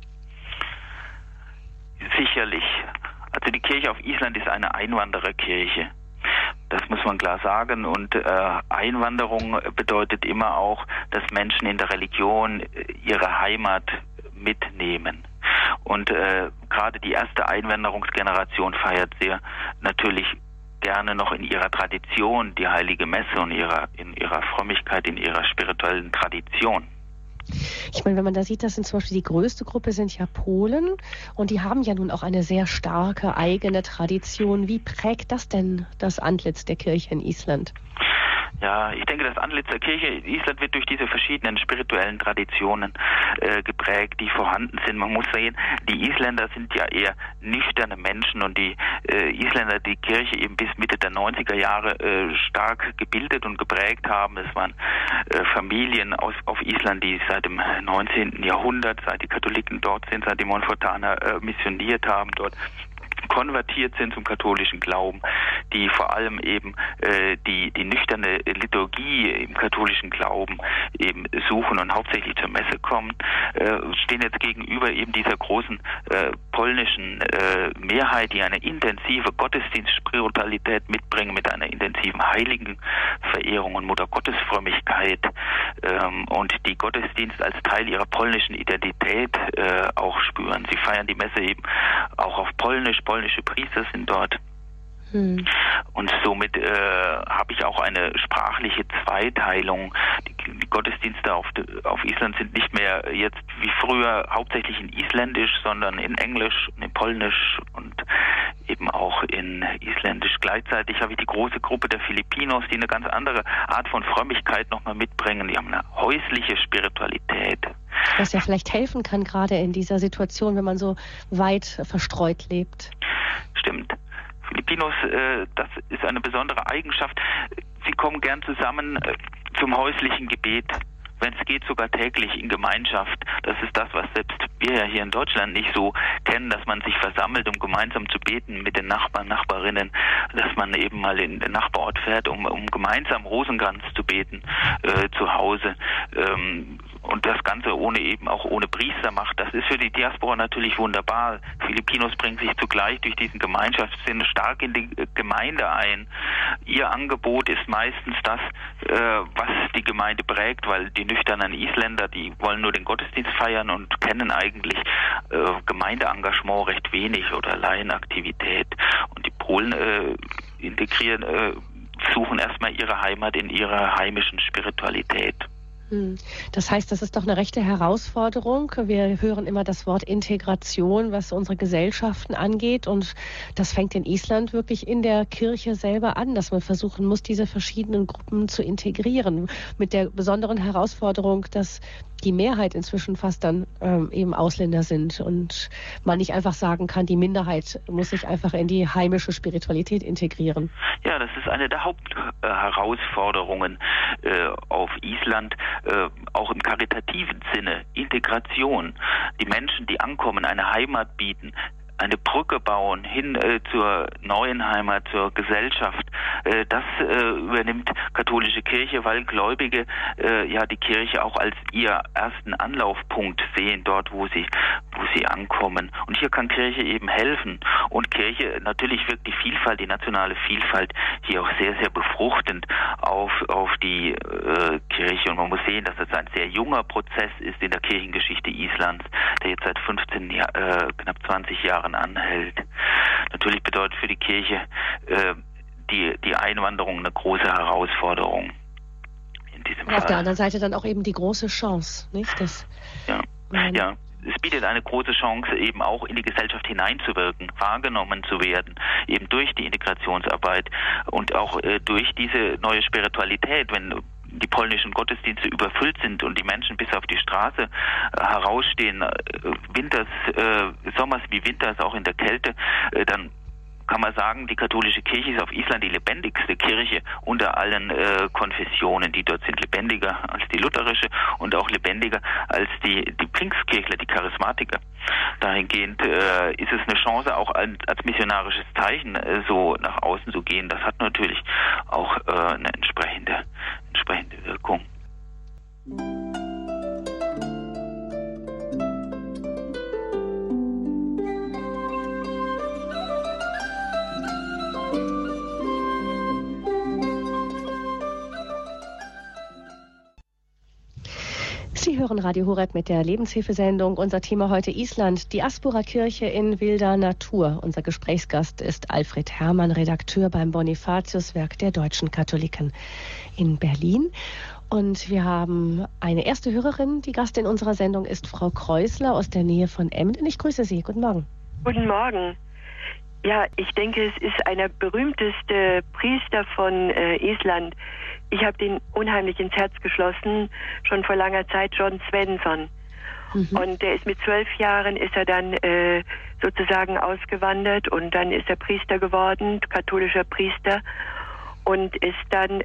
Sicherlich. Also die Kirche auf Island ist eine Einwandererkirche. Das muss man klar sagen. Und Einwanderung bedeutet immer auch, dass Menschen in der Religion ihre Heimat mitnehmen. Und gerade die erste Einwanderungsgeneration feiert sehr natürlich gerne noch in ihrer Tradition die Heilige Messe und in ihrer Frömmigkeit, in ihrer spirituellen Tradition. Ich meine, wenn man da sieht, das sind zum Beispiel die größte Gruppe sind ja Polen, und die haben ja nun auch eine sehr starke eigene Tradition. Wie prägt das denn das Antlitz der Kirche in Island? Ja, ich denke, das Antlitz der Kirche in Island wird durch diese verschiedenen spirituellen Traditionen geprägt, die vorhanden sind. Man muss sehen, die Isländer sind ja eher nüchterne Menschen, und die Isländer, die Kirche eben bis Mitte der 90er Jahre stark gebildet und geprägt haben. Es waren Familien auf Island, die seit dem 19. Jahrhundert, seit die Katholiken dort sind, seit die Monfortaner missioniert haben, dort konvertiert sind zum katholischen Glauben, die vor allem eben die nüchterne Liturgie im katholischen Glauben eben suchen und hauptsächlich zur Messe kommen, stehen jetzt gegenüber eben dieser großen polnischen Mehrheit, die eine intensive Gottesdienstspiritualität mitbringen, mit einer intensiven Heiligenverehrung und Muttergottesfrömmigkeit, und die Gottesdienst als Teil ihrer polnischen Identität auch spüren. Sie feiern die Messe eben auch auf Polnisch. Polnische Priester sind dort. Und somit habe ich auch eine sprachliche Zweiteilung. Die Gottesdienste auf Island sind nicht mehr jetzt wie früher hauptsächlich in Isländisch, sondern in Englisch und in Polnisch und eben auch in Isländisch. Gleichzeitig habe ich die große Gruppe der Filipinos, die eine ganz andere Art von Frömmigkeit nochmal mitbringen. Die haben eine häusliche Spiritualität. Was ja vielleicht helfen kann, gerade in dieser Situation, wenn man so weit verstreut lebt. Stimmt. Filipinos, das ist eine besondere Eigenschaft. Sie kommen gern zusammen zum häuslichen Gebet. Wenn es geht, sogar täglich in Gemeinschaft. Das ist das, was selbst wir ja hier in Deutschland nicht so kennen, dass man sich versammelt, um gemeinsam zu beten mit den Nachbarn, Nachbarinnen, dass man eben mal in den Nachbarort fährt, um gemeinsam Rosenkranz zu beten zu Hause. Und das Ganze ohne Priester macht. Das ist für die Diaspora natürlich wunderbar. Filipinos bringen sich zugleich durch diesen Gemeinschaftssinn stark in die Gemeinde ein. Ihr Angebot ist meistens das, was die Gemeinde prägt, weil die nüchternen Isländer, die wollen nur den Gottesdienst feiern und kennen eigentlich Gemeindeengagement recht wenig oder Laienaktivität. Und die Polen suchen erstmal ihre Heimat in ihrer heimischen Spiritualität. Das heißt, das ist doch eine rechte Herausforderung. Wir hören immer das Wort Integration, was unsere Gesellschaften angeht. Und das fängt in Island wirklich in der Kirche selber an, dass man versuchen muss, diese verschiedenen Gruppen zu integrieren. Mit der besonderen Herausforderung, dass die Mehrheit inzwischen fast dann eben Ausländer sind und man nicht einfach sagen kann, die Minderheit muss sich einfach in die heimische Spiritualität integrieren. Ja, das ist eine der Hauptherausforderungen auf Island, auch im karitativen Sinne, Integration. Die Menschen, die ankommen, eine Heimat bieten, eine Brücke bauen hin zur neuen Heimat, zur Gesellschaft. Das übernimmt katholische Kirche, weil Gläubige die Kirche auch als ihr ersten Anlaufpunkt sehen, dort wo sie ankommen. Und hier kann Kirche eben helfen. Und Kirche, natürlich wirkt die Vielfalt, die nationale Vielfalt hier auch sehr, sehr befruchtend auf die Kirche. Und man muss sehen, dass das ein sehr junger Prozess ist in der Kirchengeschichte Islands, der jetzt seit knapp 20 Jahren anhält. Natürlich bedeutet für die Kirche die Einwanderung eine große Herausforderung in diesem Fall. Auf der anderen Seite dann auch eben die große Chance, nicht? Ja. Es bietet eine große Chance, eben auch in die Gesellschaft hineinzuwirken, wahrgenommen zu werden, eben durch die Integrationsarbeit und auch durch diese neue Spiritualität. Wenn die polnischen Gottesdienste überfüllt sind und die Menschen bis auf die Straße herausstehen, sommers wie winters, auch in der Kälte, dann kann man sagen, die katholische Kirche ist auf Island die lebendigste Kirche unter allen Konfessionen. Die dort sind lebendiger als die lutherische und auch lebendiger als die Pfingstkirchler, die Charismatiker. Dahingehend ist es eine Chance, auch als missionarisches Zeichen so nach außen zu gehen. Das hat natürlich auch eine entsprechende Wirkung. Sie hören Radio Horeb mit der Lebenshilfesendung. Unser Thema heute Island, Diaspora-Kirche in wilder Natur. Unser Gesprächsgast ist Alfred Herrmann, Redakteur beim Bonifatiuswerk der Deutschen Katholiken in Berlin. Und wir haben eine erste Hörerin, die Gast in unserer Sendung ist Frau Kreusler aus der Nähe von Emden. Ich grüße Sie. Guten Morgen. Guten Morgen. Ja, ich denke, es ist einer berühmteste Priester von Island. Ich habe den unheimlich ins Herz geschlossen, schon vor langer Zeit, John Svensson. Und der ist mit 12 Jahren, ist er dann sozusagen ausgewandert und dann ist er Priester geworden, katholischer Priester, und ist dann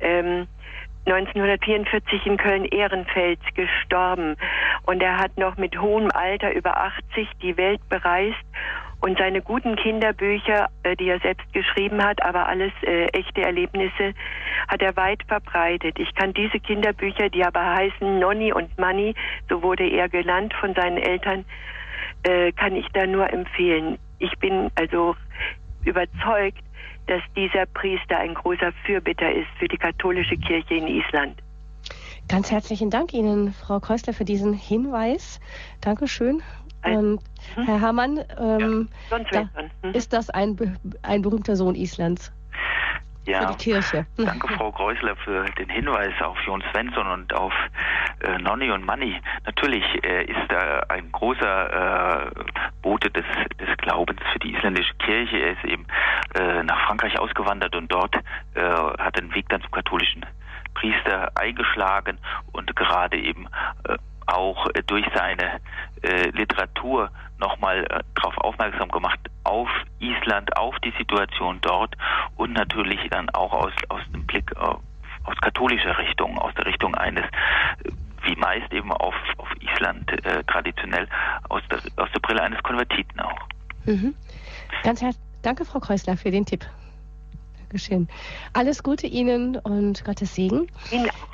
1944 in Köln-Ehrenfeld gestorben. Und er hat noch mit hohem Alter, über 80, die Welt bereist. Und seine guten Kinderbücher, die er selbst geschrieben hat, aber alles echte Erlebnisse, hat er weit verbreitet. Ich kann diese Kinderbücher, die aber heißen Nonni und Manni, so wurde er genannt von seinen Eltern, kann ich da nur empfehlen. Ich bin also überzeugt, dass dieser Priester ein großer Fürbitter ist für die katholische Kirche in Island. Ganz herzlichen Dank Ihnen, Frau Kreusler, für diesen Hinweis. Dankeschön. Und Herr Herrmann, ist das ein berühmter Sohn Islands? Ja, für die Kirche. Danke Frau Kreusler für den Hinweis auf John Svensson und auf Nonni und Manni. Natürlich ist er ein großer Bote des Glaubens für die isländische Kirche. Er ist eben nach Frankreich ausgewandert und dort hat den Weg dann zum katholischen Priester eingeschlagen und gerade eben auch durch seine Literatur nochmal darauf aufmerksam gemacht, auf Island, auf die Situation dort und natürlich dann auch aus dem Blick aus katholischer Richtung, aus der Richtung eines, wie meist eben auf Island traditionell, aus der Brille eines Konvertiten auch. Ganz herzlich danke, Frau Kreusler, für den Tipp. Dankeschön. Alles Gute Ihnen und Gottes Segen. Ihnen auch.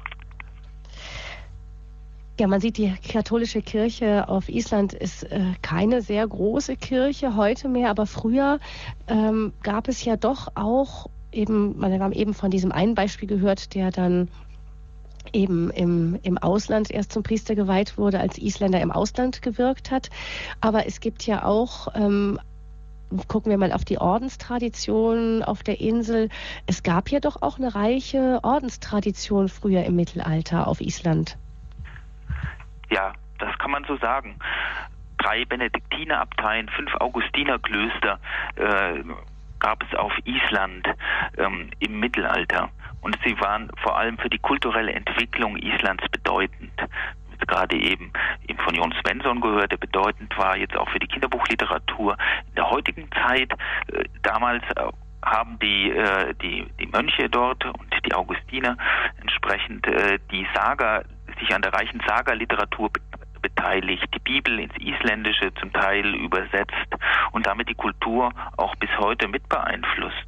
Ja, man sieht, die katholische Kirche auf Island ist keine sehr große Kirche heute mehr, aber früher gab es ja doch auch eben, wir haben eben von diesem einen Beispiel gehört, der dann eben im Ausland erst zum Priester geweiht wurde, als Isländer im Ausland gewirkt hat. Aber es gibt ja auch, gucken wir mal auf die Ordenstradition auf der Insel, es gab ja doch auch eine reiche Ordenstradition früher im Mittelalter auf Island. Ja, das kann man so sagen. 3 Benediktinerabteien, 5 Augustinerklöster gab es auf Island im Mittelalter. Und sie waren vor allem für die kulturelle Entwicklung Islands bedeutend. Gerade eben von John Svensson gehört, der bedeutend war jetzt auch für die Kinderbuchliteratur. In der heutigen Zeit, damals haben die Mönche dort und die Augustiner entsprechend sich an der reichen Saga-Literatur beteiligt, die Bibel ins Isländische zum Teil übersetzt und damit die Kultur auch bis heute mit beeinflusst.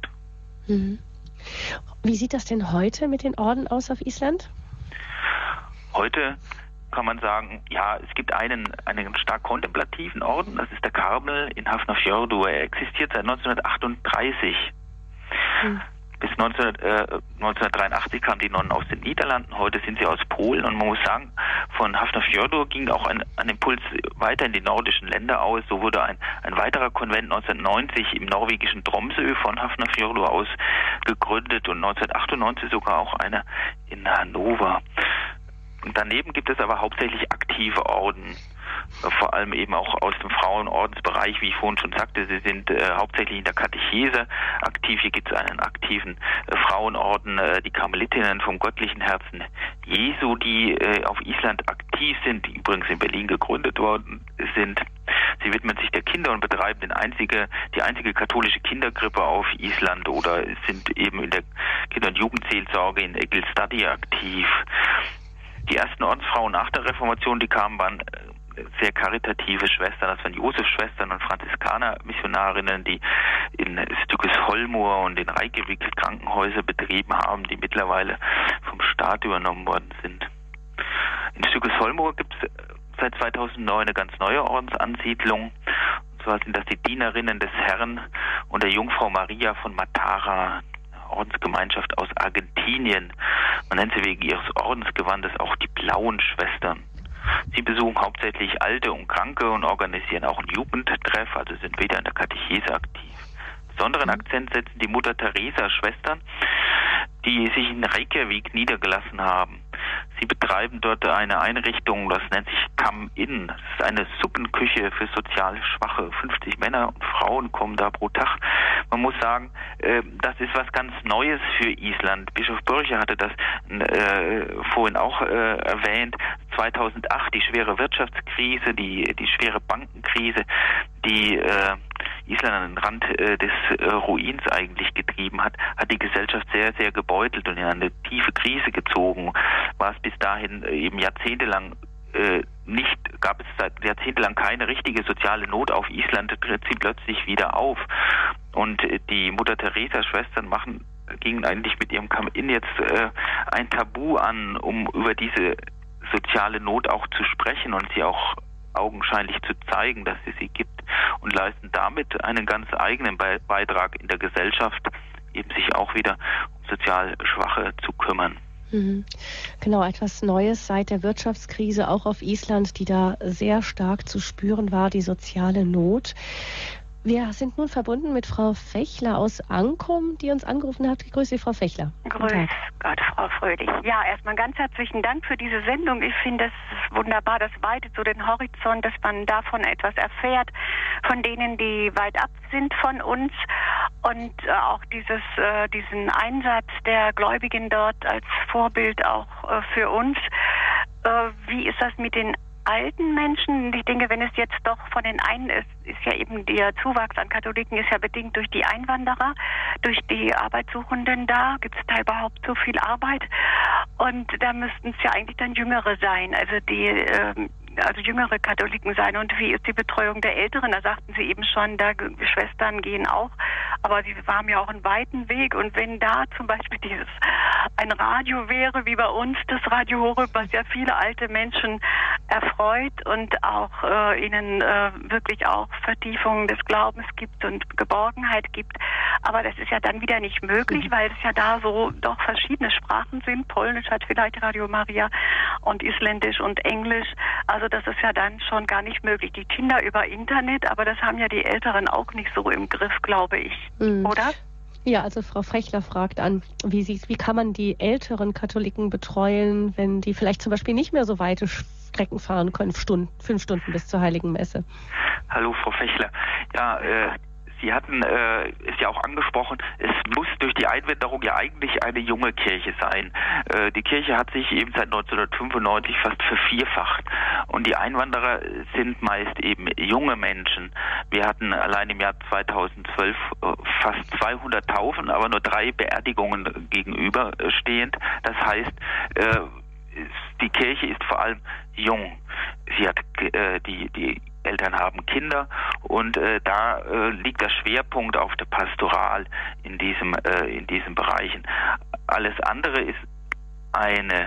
Wie sieht das denn heute mit den Orden aus auf Island? Heute kann man sagen, ja, es gibt einen stark kontemplativen Orden, das ist der Karmel in Hafnarfjörður. Er existiert seit 1938. Bis 1983 kamen die Nonnen aus den Niederlanden, heute sind sie aus Polen und man muss sagen, von Hafnarfjörður ging auch ein Impuls weiter in die nordischen Länder aus. So wurde ein weiterer Konvent 1990 im norwegischen Tromsø von Hafnarfjörður aus gegründet und 1998 sogar auch einer in Hannover. Und daneben gibt es aber hauptsächlich aktive Orden. vor allem eben auch aus dem Frauenordensbereich, wie ich vorhin schon sagte. Sie sind hauptsächlich in der Katechese aktiv. Hier gibt es einen aktiven Frauenorden, die Karmelitinnen vom Göttlichen Herzen Jesu, die auf Island aktiv sind, die übrigens in Berlin gegründet worden sind. Sie widmen sich der Kinder und betreiben die einzige katholische Kinderkrippe auf Island oder sind eben in der Kinder- und Jugendseelsorge in Egilsstaði aktiv. Die ersten Ordensfrauen nach der Reformation, die kamen, waren sehr karitative Schwestern. Das waren Josefschwestern und Franziskaner-Missionarinnen, die in Stykkishólmur und in Reykjavik Krankenhäuser betrieben haben, die mittlerweile vom Staat übernommen worden sind. In Stykkishólmur gibt es seit 2009 eine ganz neue Ordensansiedlung. Und zwar sind das die Dienerinnen des Herrn und der Jungfrau Maria von Matara, Ordensgemeinschaft aus Argentinien. Man nennt sie wegen ihres Ordensgewandes auch die blauen Schwestern. Sie besuchen hauptsächlich Alte und Kranke und organisieren auch einen Jugendtreff, also sind wieder in der Katechese aktiv. Besonderen Akzent setzen die Mutter-Teresa-Schwestern, die sich in Reykjavik niedergelassen haben. Sie betreiben dort eine Einrichtung, das nennt sich Come In. Das ist eine Suppenküche für sozial Schwache. 50 Männer und Frauen kommen da pro Tag. Man muss sagen, das ist was ganz Neues für Island. Bischof Börcher hatte das vorhin auch erwähnt. 2008 die schwere Wirtschaftskrise, die schwere Bankenkrise, die Island an den Rand des Ruins eigentlich getrieben hat die Gesellschaft sehr, sehr gebeutelt und in eine tiefe Krise gezogen. War es bis dahin eben jahrzehntelang gab es seit jahrzehntelang keine richtige soziale Not auf Island, tritt sie plötzlich wieder auf. Und die Mutter-Teresa-Schwestern gingen eigentlich mit ihrem Come-In jetzt ein Tabu an, um über diese soziale Not auch zu sprechen und sie auch augenscheinlich zu zeigen, dass es sie gibt, und leisten damit einen ganz eigenen Beitrag in der Gesellschaft, eben sich auch wieder um sozial Schwache zu kümmern. Genau, etwas Neues seit der Wirtschaftskrise auch auf Island, die da sehr stark zu spüren war, die soziale Not. Wir sind nun verbunden mit Frau Fechler aus Ankum, die uns angerufen hat. Grüß Sie, Frau Fechler. Grüß Gott, Frau Fröhlich. Ja, erstmal ganz herzlichen Dank für diese Sendung. Ich finde es wunderbar, das weitet so den Horizont, dass man davon etwas erfährt, von denen, die weit ab sind von uns. Und auch diesen Einsatz der Gläubigen dort als Vorbild auch für uns. Wie ist das mit den alten Menschen? Ich denke, wenn es jetzt doch von den einen ist ja eben der Zuwachs an Katholiken ist ja bedingt durch die Einwanderer, durch die Arbeitssuchenden da. Gibt es da überhaupt so viel Arbeit? Und da müssten es ja eigentlich dann Jüngere sein, also jüngere Katholiken sein. Und wie ist die Betreuung der Älteren? Da sagten Sie eben schon, da Schwestern gehen auch, aber sie haben ja auch einen weiten Weg. Und wenn da zum Beispiel ein Radio wäre, wie bei uns das Radio Horeb, was ja viele alte Menschen erfreut und auch ihnen wirklich auch Vertiefung des Glaubens gibt und Geborgenheit gibt. Aber das ist ja dann wieder nicht möglich, weil es ja da so doch verschiedene Sprachen sind. Polnisch hat vielleicht Radio Maria und Isländisch und Englisch. Also das ist ja dann schon gar nicht möglich. Die Kinder über Internet, aber das haben ja die Älteren auch nicht so im Griff, glaube ich. Oder? Ja, also Frau Frechler fragt an, wie kann man die älteren Katholiken betreuen, wenn die vielleicht zum Beispiel nicht mehr so weite Strecken fahren können, 5 Stunden bis zur Heiligen Messe? Hallo, Frau Fechler. Ja, Sie hatten es ja auch angesprochen, es muss durch die Einwanderung ja eigentlich eine junge Kirche sein. Die Kirche hat sich eben seit 1995 fast vervierfacht und die Einwanderer sind meist eben junge Menschen. Wir hatten allein im Jahr 2012 fast 200 Taufen, aber nur 3 Beerdigungen gegenüberstehend. Das heißt, die Kirche ist vor allem jung. Sie hat die Eltern haben Kinder und da liegt der Schwerpunkt auf der Pastoral in diesen Bereichen. Alles andere ist eine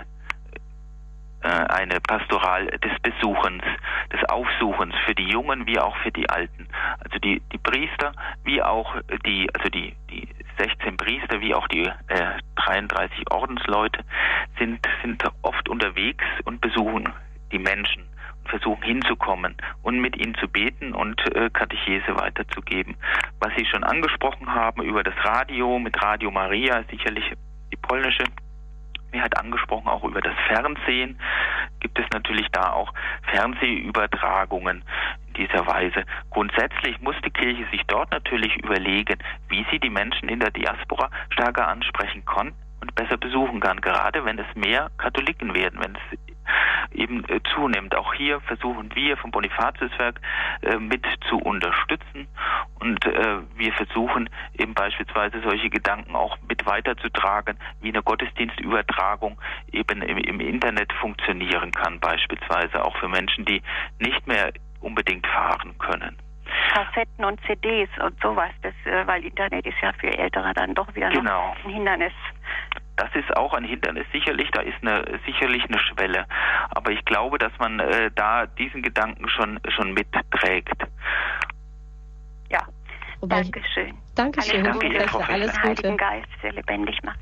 Pastoral des Besuchens, des Aufsuchens für die Jungen wie auch für die Alten. Also die Priester wie auch die 16 Priester wie auch die 33 Ordensleute sind oft unterwegs und besuchen die Menschen, versuchen hinzukommen und mit ihnen zu beten und Katechese weiterzugeben. Was Sie schon angesprochen haben über das Radio, mit Radio Maria, sicherlich die polnische. Er hat angesprochen, auch über das Fernsehen gibt es natürlich da auch Fernsehübertragungen in dieser Weise. Grundsätzlich muss die Kirche sich dort natürlich überlegen, wie sie die Menschen in der Diaspora stärker ansprechen kann und besser besuchen kann, gerade wenn es mehr Katholiken werden, wenn es eben zunimmt. Auch hier versuchen wir vom Bonifatiuswerk mit zu unterstützen und wir versuchen eben beispielsweise solche Gedanken auch mit weiterzutragen, wie eine Gottesdienstübertragung eben im Internet funktionieren kann, beispielsweise auch für Menschen, die nicht mehr unbedingt fahren können. Kassetten und CDs und sowas, weil Internet ist ja für Ältere dann doch wieder noch ein Hindernis. Das ist auch ein Hindernis, sicherlich, da ist sicherlich eine Schwelle. Aber ich glaube, dass man da diesen Gedanken schon mitträgt. Ja, Dankeschön. Dankeschön. Alles Gute. Heiligen Geist, der lebendig macht.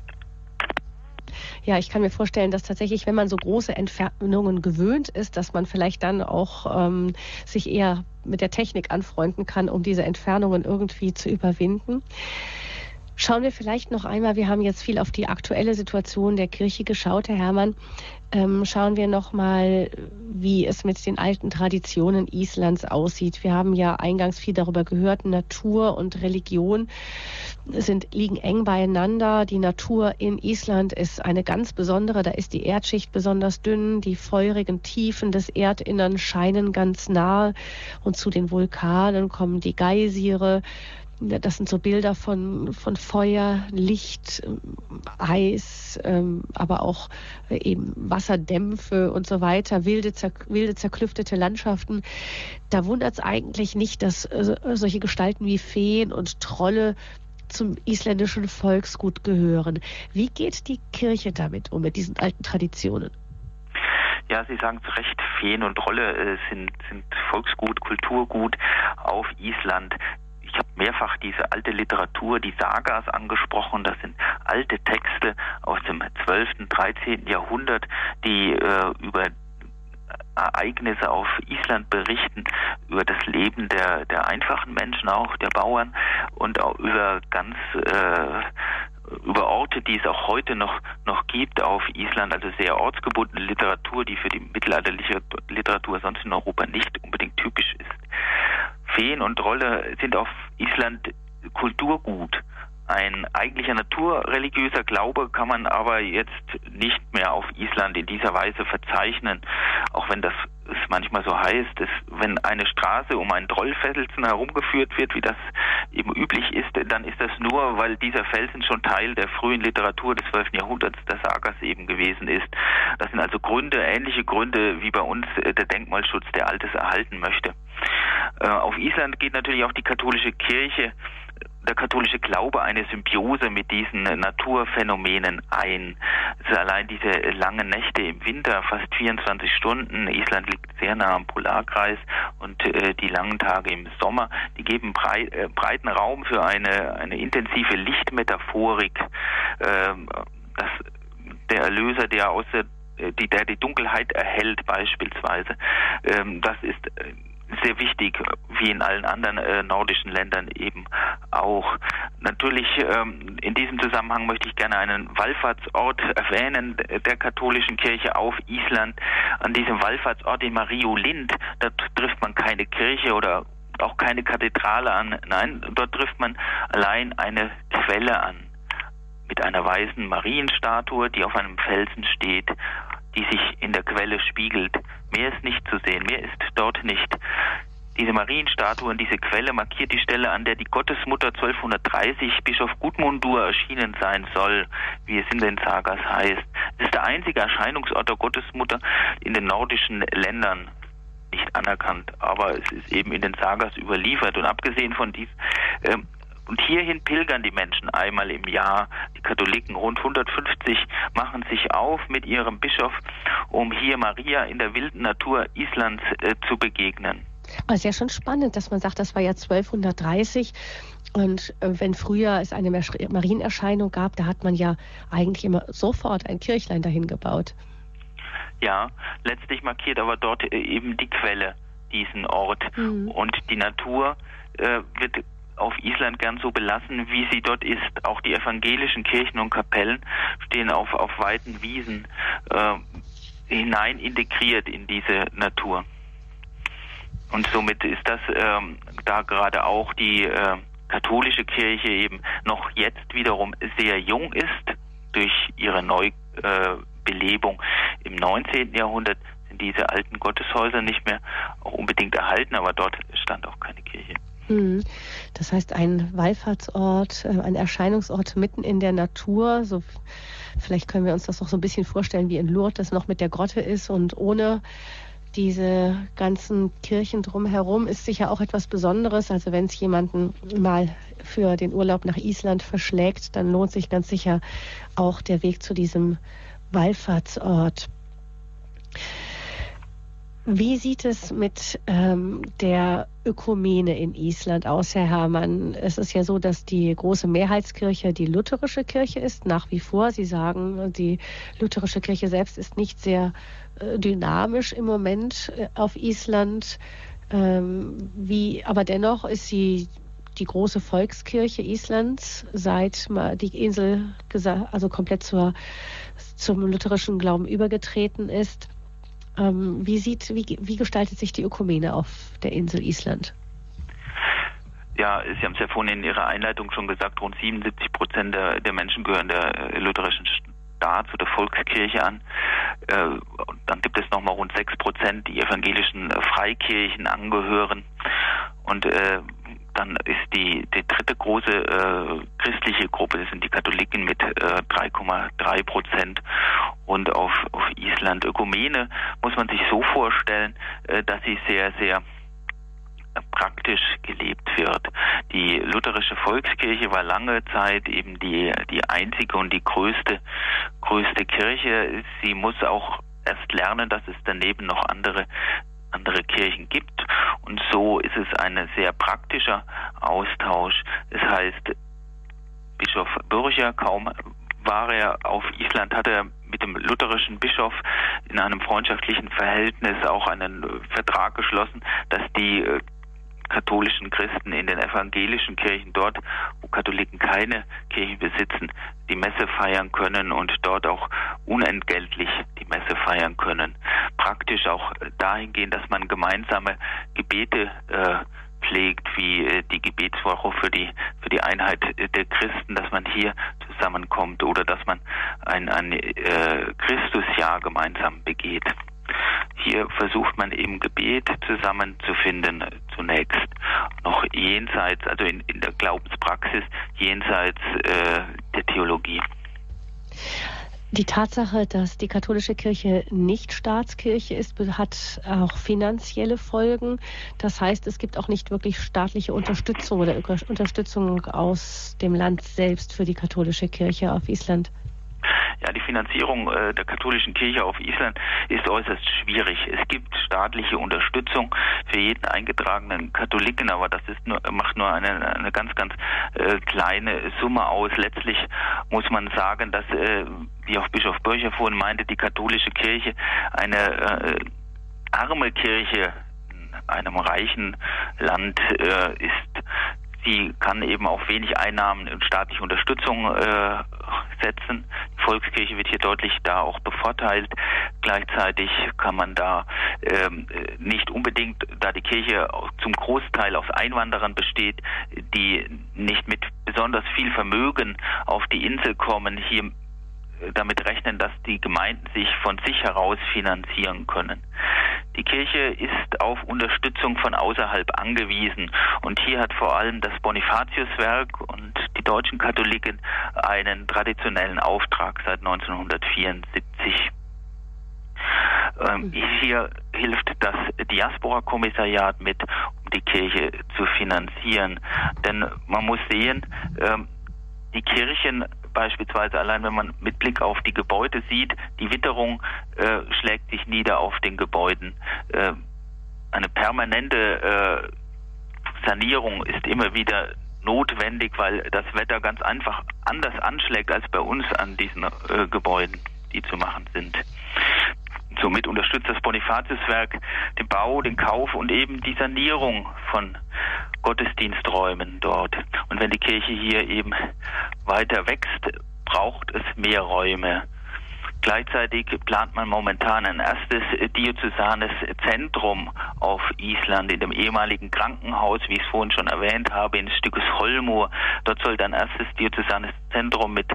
Ja, ich kann mir vorstellen, dass tatsächlich, wenn man so große Entfernungen gewöhnt ist, dass man vielleicht dann auch sich eher mit der Technik anfreunden kann, um diese Entfernungen irgendwie zu überwinden. Schauen wir vielleicht noch einmal, wir haben jetzt viel auf die aktuelle Situation der Kirche geschaut, Herr Herrmann. Schauen wir noch mal, wie es mit den alten Traditionen Islands aussieht. Wir haben ja eingangs viel darüber gehört, Natur und Religion liegen eng beieinander. Die Natur in Island ist eine ganz besondere, da ist die Erdschicht besonders dünn, die feurigen Tiefen des Erdinnern scheinen ganz nahe und zu den Vulkanen kommen die Geysire. Das sind so Bilder von Feuer, Licht, Eis, aber auch eben Wasserdämpfe und so weiter, wilde zerklüftete Landschaften. Da wundert es eigentlich nicht, dass solche Gestalten wie Feen und Trolle zum isländischen Volksgut gehören. Wie geht die Kirche damit um, mit diesen alten Traditionen? Ja, Sie sagen zu Recht, Feen und Trolle sind Volksgut, Kulturgut auf Island. Ich habe mehrfach diese alte Literatur, die Sagas angesprochen. Das sind alte Texte aus dem 12., 13. Jahrhundert, die über Ereignisse auf Island berichten, über das Leben der einfachen Menschen auch, der Bauern und auch über über Orte, die es auch heute noch gibt auf Island, also sehr ortsgebundene Literatur, die für die mittelalterliche Literatur sonst in Europa nicht unbedingt typisch ist. Feen und Trolle sind auf Island Kulturgut. Ein eigentlicher naturreligiöser Glaube kann man aber jetzt nicht mehr auf Island in dieser Weise verzeichnen, auch wenn das manchmal so heißt, wenn eine Straße um einen Trollfelsen herumgeführt wird, wie das eben üblich ist, dann ist das nur, weil dieser Felsen schon Teil der frühen Literatur des 12. Jahrhunderts, der Sagas eben gewesen ist. Das sind also ähnliche Gründe wie bei uns der Denkmalschutz, der Altes erhalten möchte. Auf Island geht natürlich auch die katholische Kirche, der katholische Glaube eine Symbiose mit diesen Naturphänomenen ein. Es ist allein diese langen Nächte im Winter, fast 24 Stunden. Island liegt sehr nah am Polarkreis und die langen Tage im Sommer, die geben breiten Raum für eine intensive Lichtmetaphorik. Der Erlöser, der die Dunkelheit erhält beispielsweise, das ist sehr wichtig, wie in allen anderen nordischen Ländern eben auch. Natürlich in diesem Zusammenhang möchte ich gerne einen Wallfahrtsort erwähnen der katholischen Kirche auf Island. An diesem Wallfahrtsort in Mariolind, da trifft man keine Kirche oder auch keine Kathedrale an. Nein, dort trifft man allein eine Quelle an mit einer weißen Marienstatue, die auf einem Felsen steht, die sich in der Quelle spiegelt. Mehr ist nicht zu sehen, mehr ist dort nicht. Diese Marienstatue und diese Quelle markiert die Stelle, an der die Gottesmutter 1230 Bischof Gudmundur erschienen sein soll, wie es in den Sagas heißt. Es ist der einzige Erscheinungsort der Gottesmutter in den nordischen Ländern, nicht anerkannt, aber es ist eben in den Sagas überliefert. Und abgesehen von dies und hierhin pilgern die Menschen einmal im Jahr. Die Katholiken, rund 150, machen sich auf mit ihrem Bischof, um hier Maria in der wilden Natur Islands zu begegnen. Es ist ja schon spannend, dass man sagt, das war ja 1230 und wenn früher es eine Marienerscheinung gab, da hat man ja eigentlich immer sofort ein Kirchlein dahin gebaut. Ja, letztlich markiert aber dort eben die Quelle diesen Ort und die Natur wird auf Island gern so belassen, wie sie dort ist. Auch die evangelischen Kirchen und Kapellen stehen auf weiten Wiesen. hinein integriert in diese Natur. Und somit ist das, da gerade auch die katholische Kirche eben noch jetzt wiederum sehr jung ist, durch ihre Neubelebung im 19. Jahrhundert sind diese alten Gotteshäuser nicht mehr auch unbedingt erhalten, aber dort stand auch keine Kirche. Das heißt, ein Wallfahrtsort, ein Erscheinungsort mitten in der Natur. So, vielleicht können wir uns das auch so ein bisschen vorstellen, wie in Lourdes das noch mit der Grotte ist. Und ohne diese ganzen Kirchen drumherum ist sicher auch etwas Besonderes. Also wenn es jemanden mal für den Urlaub nach Island verschlägt, dann lohnt sich ganz sicher auch der Weg zu diesem Wallfahrtsort. Wie sieht es mit der Ökumene in Island aus, Herr Herrmann? Es ist ja so, dass die große Mehrheitskirche die lutherische Kirche ist, nach wie vor. Sie sagen, die lutherische Kirche selbst ist nicht sehr dynamisch im Moment auf Island. Aber dennoch ist sie die große Volkskirche Islands, seit die Insel komplett zum lutherischen Glauben übergetreten ist. Wie gestaltet sich die Ökumene auf der Insel Island? Ja, Sie haben es ja vorhin in Ihrer Einleitung schon gesagt, rund 77% der Menschen gehören der lutherischen Staats- oder Volkskirche an. Dann gibt es nochmal rund 6%, die evangelischen Freikirchen angehören. Und dann ist die dritte große christliche Gruppe, das sind die Katholiken mit 3,3%. Und auf Island Ökumene muss man sich so vorstellen, dass sie sehr, sehr praktisch gelebt wird. Die lutherische Volkskirche war lange Zeit eben die einzige und die größte Kirche. Sie muss auch erst lernen, dass es daneben noch andere Kirchen gibt. Und so ist es ein sehr praktischer Austausch. Das heißt, Bischof Bürcher, kaum war er auf Island, hat er mit dem lutherischen Bischof in einem freundschaftlichen Verhältnis auch einen Vertrag geschlossen, dass die katholischen Christen in den evangelischen Kirchen, dort wo Katholiken keine Kirchen besitzen, die Messe feiern können und dort auch unentgeltlich die Messe feiern können. Praktisch auch dahingehend, dass man gemeinsame Gebete pflegt, wie die Gebetswoche für die Einheit der Christen, dass man hier zusammenkommt oder dass man ein Christusjahr gemeinsam begeht. Hier versucht man eben Gebet zusammenzufinden zunächst, noch jenseits, also in der Glaubenspraxis, jenseits der Theologie. Die Tatsache, dass die katholische Kirche nicht Staatskirche ist, hat auch finanzielle Folgen. Das heißt, es gibt auch nicht wirklich staatliche Unterstützung oder Unterstützung aus dem Land selbst für die katholische Kirche auf Island. Ja, die Finanzierung der katholischen Kirche auf Island ist äußerst schwierig. Es gibt staatliche Unterstützung für jeden eingetragenen Katholiken, aber das macht nur eine ganz, ganz kleine Summe aus. Letztlich muss man sagen, dass, wie auch Bischof Bürcher vorhin meinte, die katholische Kirche eine arme Kirche in einem reichen Land ist. Sie kann eben auf wenig Einnahmen und staatliche Unterstützung setzen. Die Volkskirche wird hier deutlich da auch bevorteilt. Gleichzeitig kann man da nicht unbedingt, da die Kirche zum Großteil aus Einwanderern besteht, die nicht mit besonders viel Vermögen auf die Insel kommen, hier damit rechnen, dass die Gemeinden sich von sich heraus finanzieren können. Die Kirche ist auf Unterstützung von außerhalb angewiesen und hier hat vor allem das Bonifatiuswerk und die deutschen Katholiken einen traditionellen Auftrag seit 1974. Hier hilft das Diaspora-Kommissariat mit, um die Kirche zu finanzieren. Denn man muss sehen, die Kirchen beispielsweise, allein wenn man mit Blick auf die Gebäude sieht, die Witterung schlägt sich nieder auf den Gebäuden. Eine permanente Sanierung ist immer wieder notwendig, weil das Wetter ganz einfach anders anschlägt als bei uns an diesen Gebäuden, die zu machen sind. Somit unterstützt das Bonifatiuswerk den Bau, den Kauf und eben die Sanierung von Gottesdiensträumen dort. Und wenn die Kirche hier eben weiter wächst, braucht es mehr Räume. Gleichzeitig plant man momentan ein erstes diözesanes Zentrum auf Island in dem ehemaligen Krankenhaus, wie ich es vorhin schon erwähnt habe, in Stykkishólmur. Dort soll dann erstes diözesanes Zentrum mit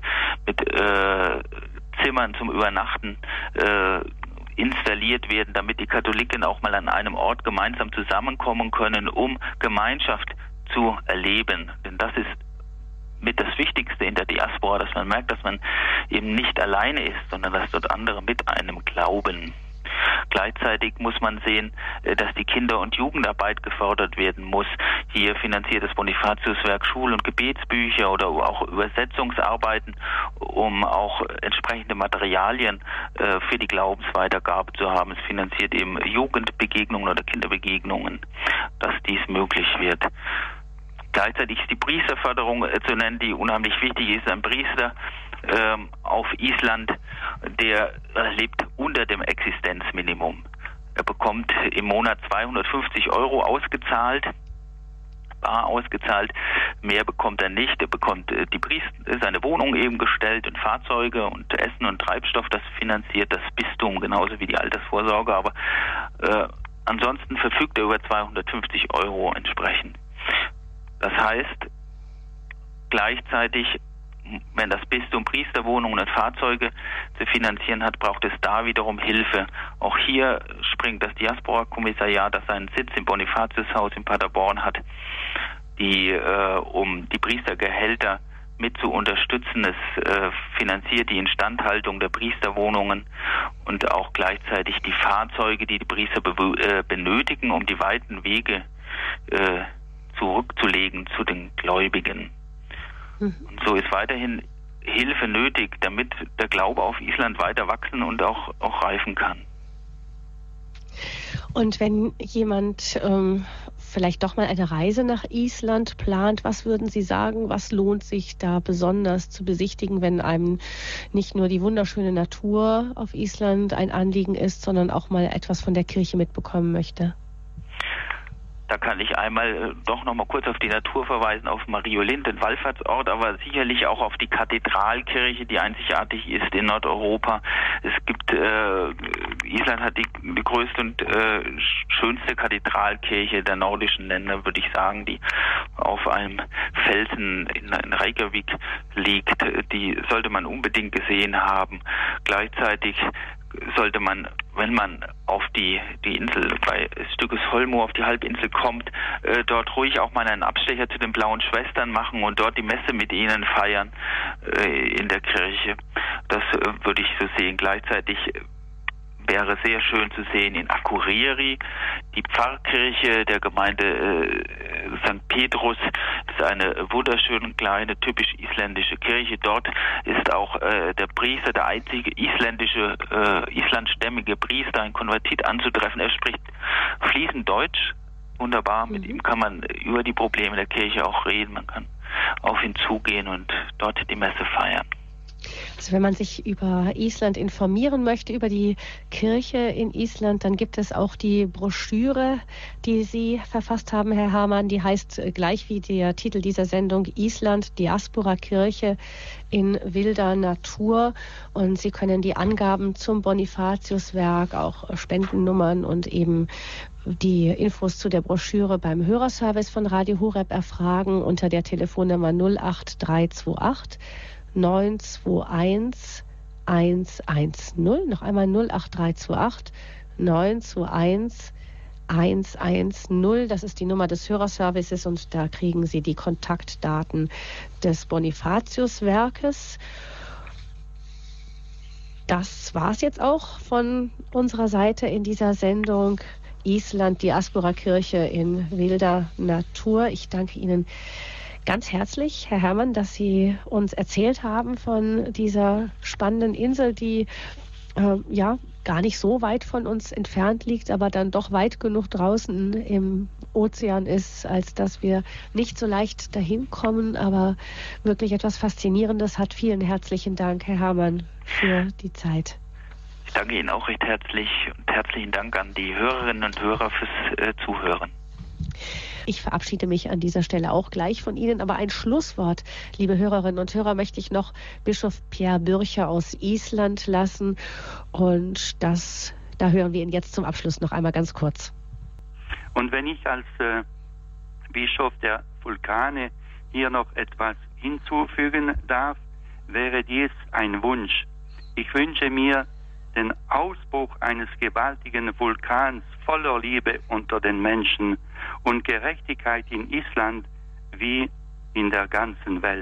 Zimmern zum Übernachten installiert werden, damit die Katholiken auch mal an einem Ort gemeinsam zusammenkommen können, um Gemeinschaft zu erleben. Denn das ist mit das Wichtigste in der Diaspora, dass man merkt, dass man eben nicht alleine ist, sondern dass dort andere mit einem glauben. Gleichzeitig muss man sehen, dass die Kinder- und Jugendarbeit gefördert werden muss. Hier finanziert das Bonifatiuswerk Schul- und Gebetsbücher oder auch Übersetzungsarbeiten, um auch entsprechende Materialien für die Glaubensweitergabe zu haben. Es finanziert eben Jugendbegegnungen oder Kinderbegegnungen, dass dies möglich wird. Gleichzeitig ist die Priesterförderung zu nennen, die unheimlich wichtig ist. Ein Priester auf Island, der lebt unter dem Existenzminimum. Er bekommt im Monat 250 € ausgezahlt, bar ausgezahlt. Mehr bekommt er nicht. Er bekommt seine Wohnung eben gestellt und Fahrzeuge und Essen und Treibstoff. Das finanziert das Bistum genauso wie die Altersvorsorge. Aber ansonsten verfügt er über 250 € entsprechend. Das heißt, gleichzeitig, wenn das Bistum Priesterwohnungen und Fahrzeuge zu finanzieren hat, braucht es da wiederum Hilfe. Auch hier springt das Diaspora-Kommissariat, das seinen Sitz im Bonifatiushaus in Paderborn hat, um die Priestergehälter mit zu unterstützen. Es finanziert die Instandhaltung der Priesterwohnungen und auch gleichzeitig die Fahrzeuge, die Priester benötigen, um die weiten Wege zurückzulegen zu den Gläubigen. Und so ist weiterhin Hilfe nötig, damit der Glaube auf Island weiter wachsen und auch reifen kann. Und wenn jemand vielleicht doch mal eine Reise nach Island plant, was würden Sie sagen, was lohnt sich da besonders zu besichtigen, wenn einem nicht nur die wunderschöne Natur auf Island ein Anliegen ist, sondern auch mal etwas von der Kirche mitbekommen möchte? Da kann ich einmal doch noch mal kurz auf die Natur verweisen, auf Mariolind, den Wallfahrtsort, aber sicherlich auch auf die Kathedralkirche, die einzigartig ist in Nordeuropa. Es gibt, Island hat die größte und schönste Kathedralkirche der nordischen Länder, würde ich sagen, die auf einem Felsen in Reykjavik liegt. Die sollte man unbedingt gesehen haben. Gleichzeitig sollte man, wenn man auf die Insel bei Stykkishólmur, auf die Halbinsel kommt, dort ruhig auch mal einen Abstecher zu den Blauen Schwestern machen und dort die Messe mit ihnen feiern in der Kirche. Das würde ich so sehen. Gleichzeitig wäre sehr schön zu sehen in Akureyri, die Pfarrkirche der Gemeinde St. Petrus. Das ist eine wunderschöne, kleine, typisch isländische Kirche. Dort ist auch der Priester, der einzige islandstämmige Priester, ein Konvertit, anzutreffen. Er spricht fließend Deutsch, wunderbar. Mit ihm kann man über die Probleme der Kirche auch reden. Man kann auf ihn zugehen und dort die Messe feiern. Also wenn man sich über Island informieren möchte, über die Kirche in Island, dann gibt es auch die Broschüre, die Sie verfasst haben, Herr Herrmann. Die heißt gleich wie der Titel dieser Sendung Island, Diaspora Kirche in wilder Natur. Und Sie können die Angaben zum Bonifatiuswerk, auch Spendennummern und eben die Infos zu der Broschüre beim Hörerservice von Radio Horeb erfragen unter der Telefonnummer 08328 921 110. Noch einmal 08328 921 110. Das ist die Nummer des Hörerservices und da kriegen Sie die Kontaktdaten des Bonifatiuswerkes. Das war es jetzt auch von unserer Seite in dieser Sendung Island, Diaspora Kirche in wilder Natur. Ich danke Ihnen ganz herzlich, Herr Herrmann, dass Sie uns erzählt haben von dieser spannenden Insel, die gar nicht so weit von uns entfernt liegt, aber dann doch weit genug draußen im Ozean ist, als dass wir nicht so leicht dahin kommen, aber wirklich etwas Faszinierendes hat. Vielen herzlichen Dank, Herr Herrmann, für die Zeit. Ich danke Ihnen auch recht herzlich und herzlichen Dank an die Hörerinnen und Hörer fürs Zuhören. Ich verabschiede mich an dieser Stelle auch gleich von Ihnen, aber ein Schlusswort, liebe Hörerinnen und Hörer, möchte ich noch Bischof Pierre Bürcher aus Island lassen, und da hören wir ihn jetzt zum Abschluss noch einmal ganz kurz. Und wenn ich als Bischof der Vulkane hier noch etwas hinzufügen darf, wäre dies ein Wunsch. Ich wünsche mir den Ausbruch eines gewaltigen Vulkans voller Liebe unter den Menschen und Gerechtigkeit in Island wie in der ganzen Welt.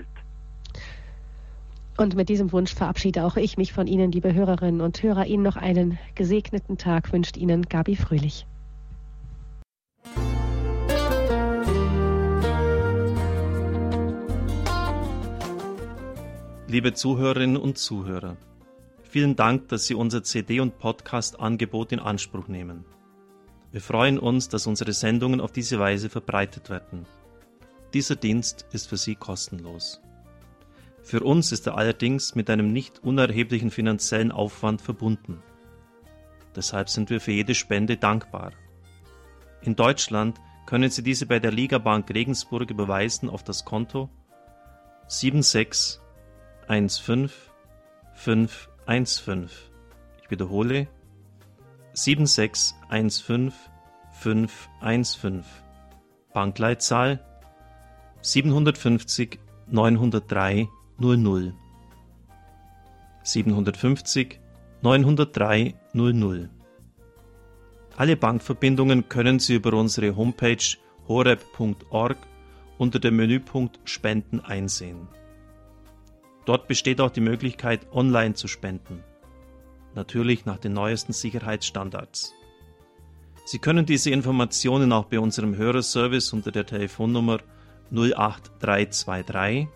Und mit diesem Wunsch verabschiede auch ich mich von Ihnen, liebe Hörerinnen und Hörer. Ihnen noch einen gesegneten Tag wünscht Ihnen Gabi Fröhlich. Liebe Zuhörerinnen und Zuhörer, vielen Dank, dass Sie unser CD- und Podcast-Angebot in Anspruch nehmen. Wir freuen uns, dass unsere Sendungen auf diese Weise verbreitet werden. Dieser Dienst ist für Sie kostenlos. Für uns ist er allerdings mit einem nicht unerheblichen finanziellen Aufwand verbunden. Deshalb sind wir für jede Spende dankbar. In Deutschland können Sie diese bei der Ligabank Regensburg überweisen auf das Konto 7615515. Ich wiederhole 7615515. Bankleitzahl 750 903 00. 750 903 00. Alle Bankverbindungen können Sie über unsere Homepage horeb.org unter dem Menüpunkt Spenden einsehen. Dort besteht auch die Möglichkeit, online zu spenden. Natürlich nach den neuesten Sicherheitsstandards. Sie können diese Informationen auch bei unserem Hörerservice unter der Telefonnummer 08323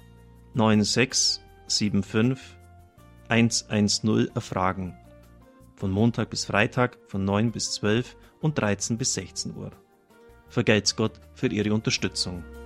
9675 110 erfragen. Von Montag bis Freitag von 9 bis 12 und 13 bis 16 Uhr. Vergelt's Gott für Ihre Unterstützung.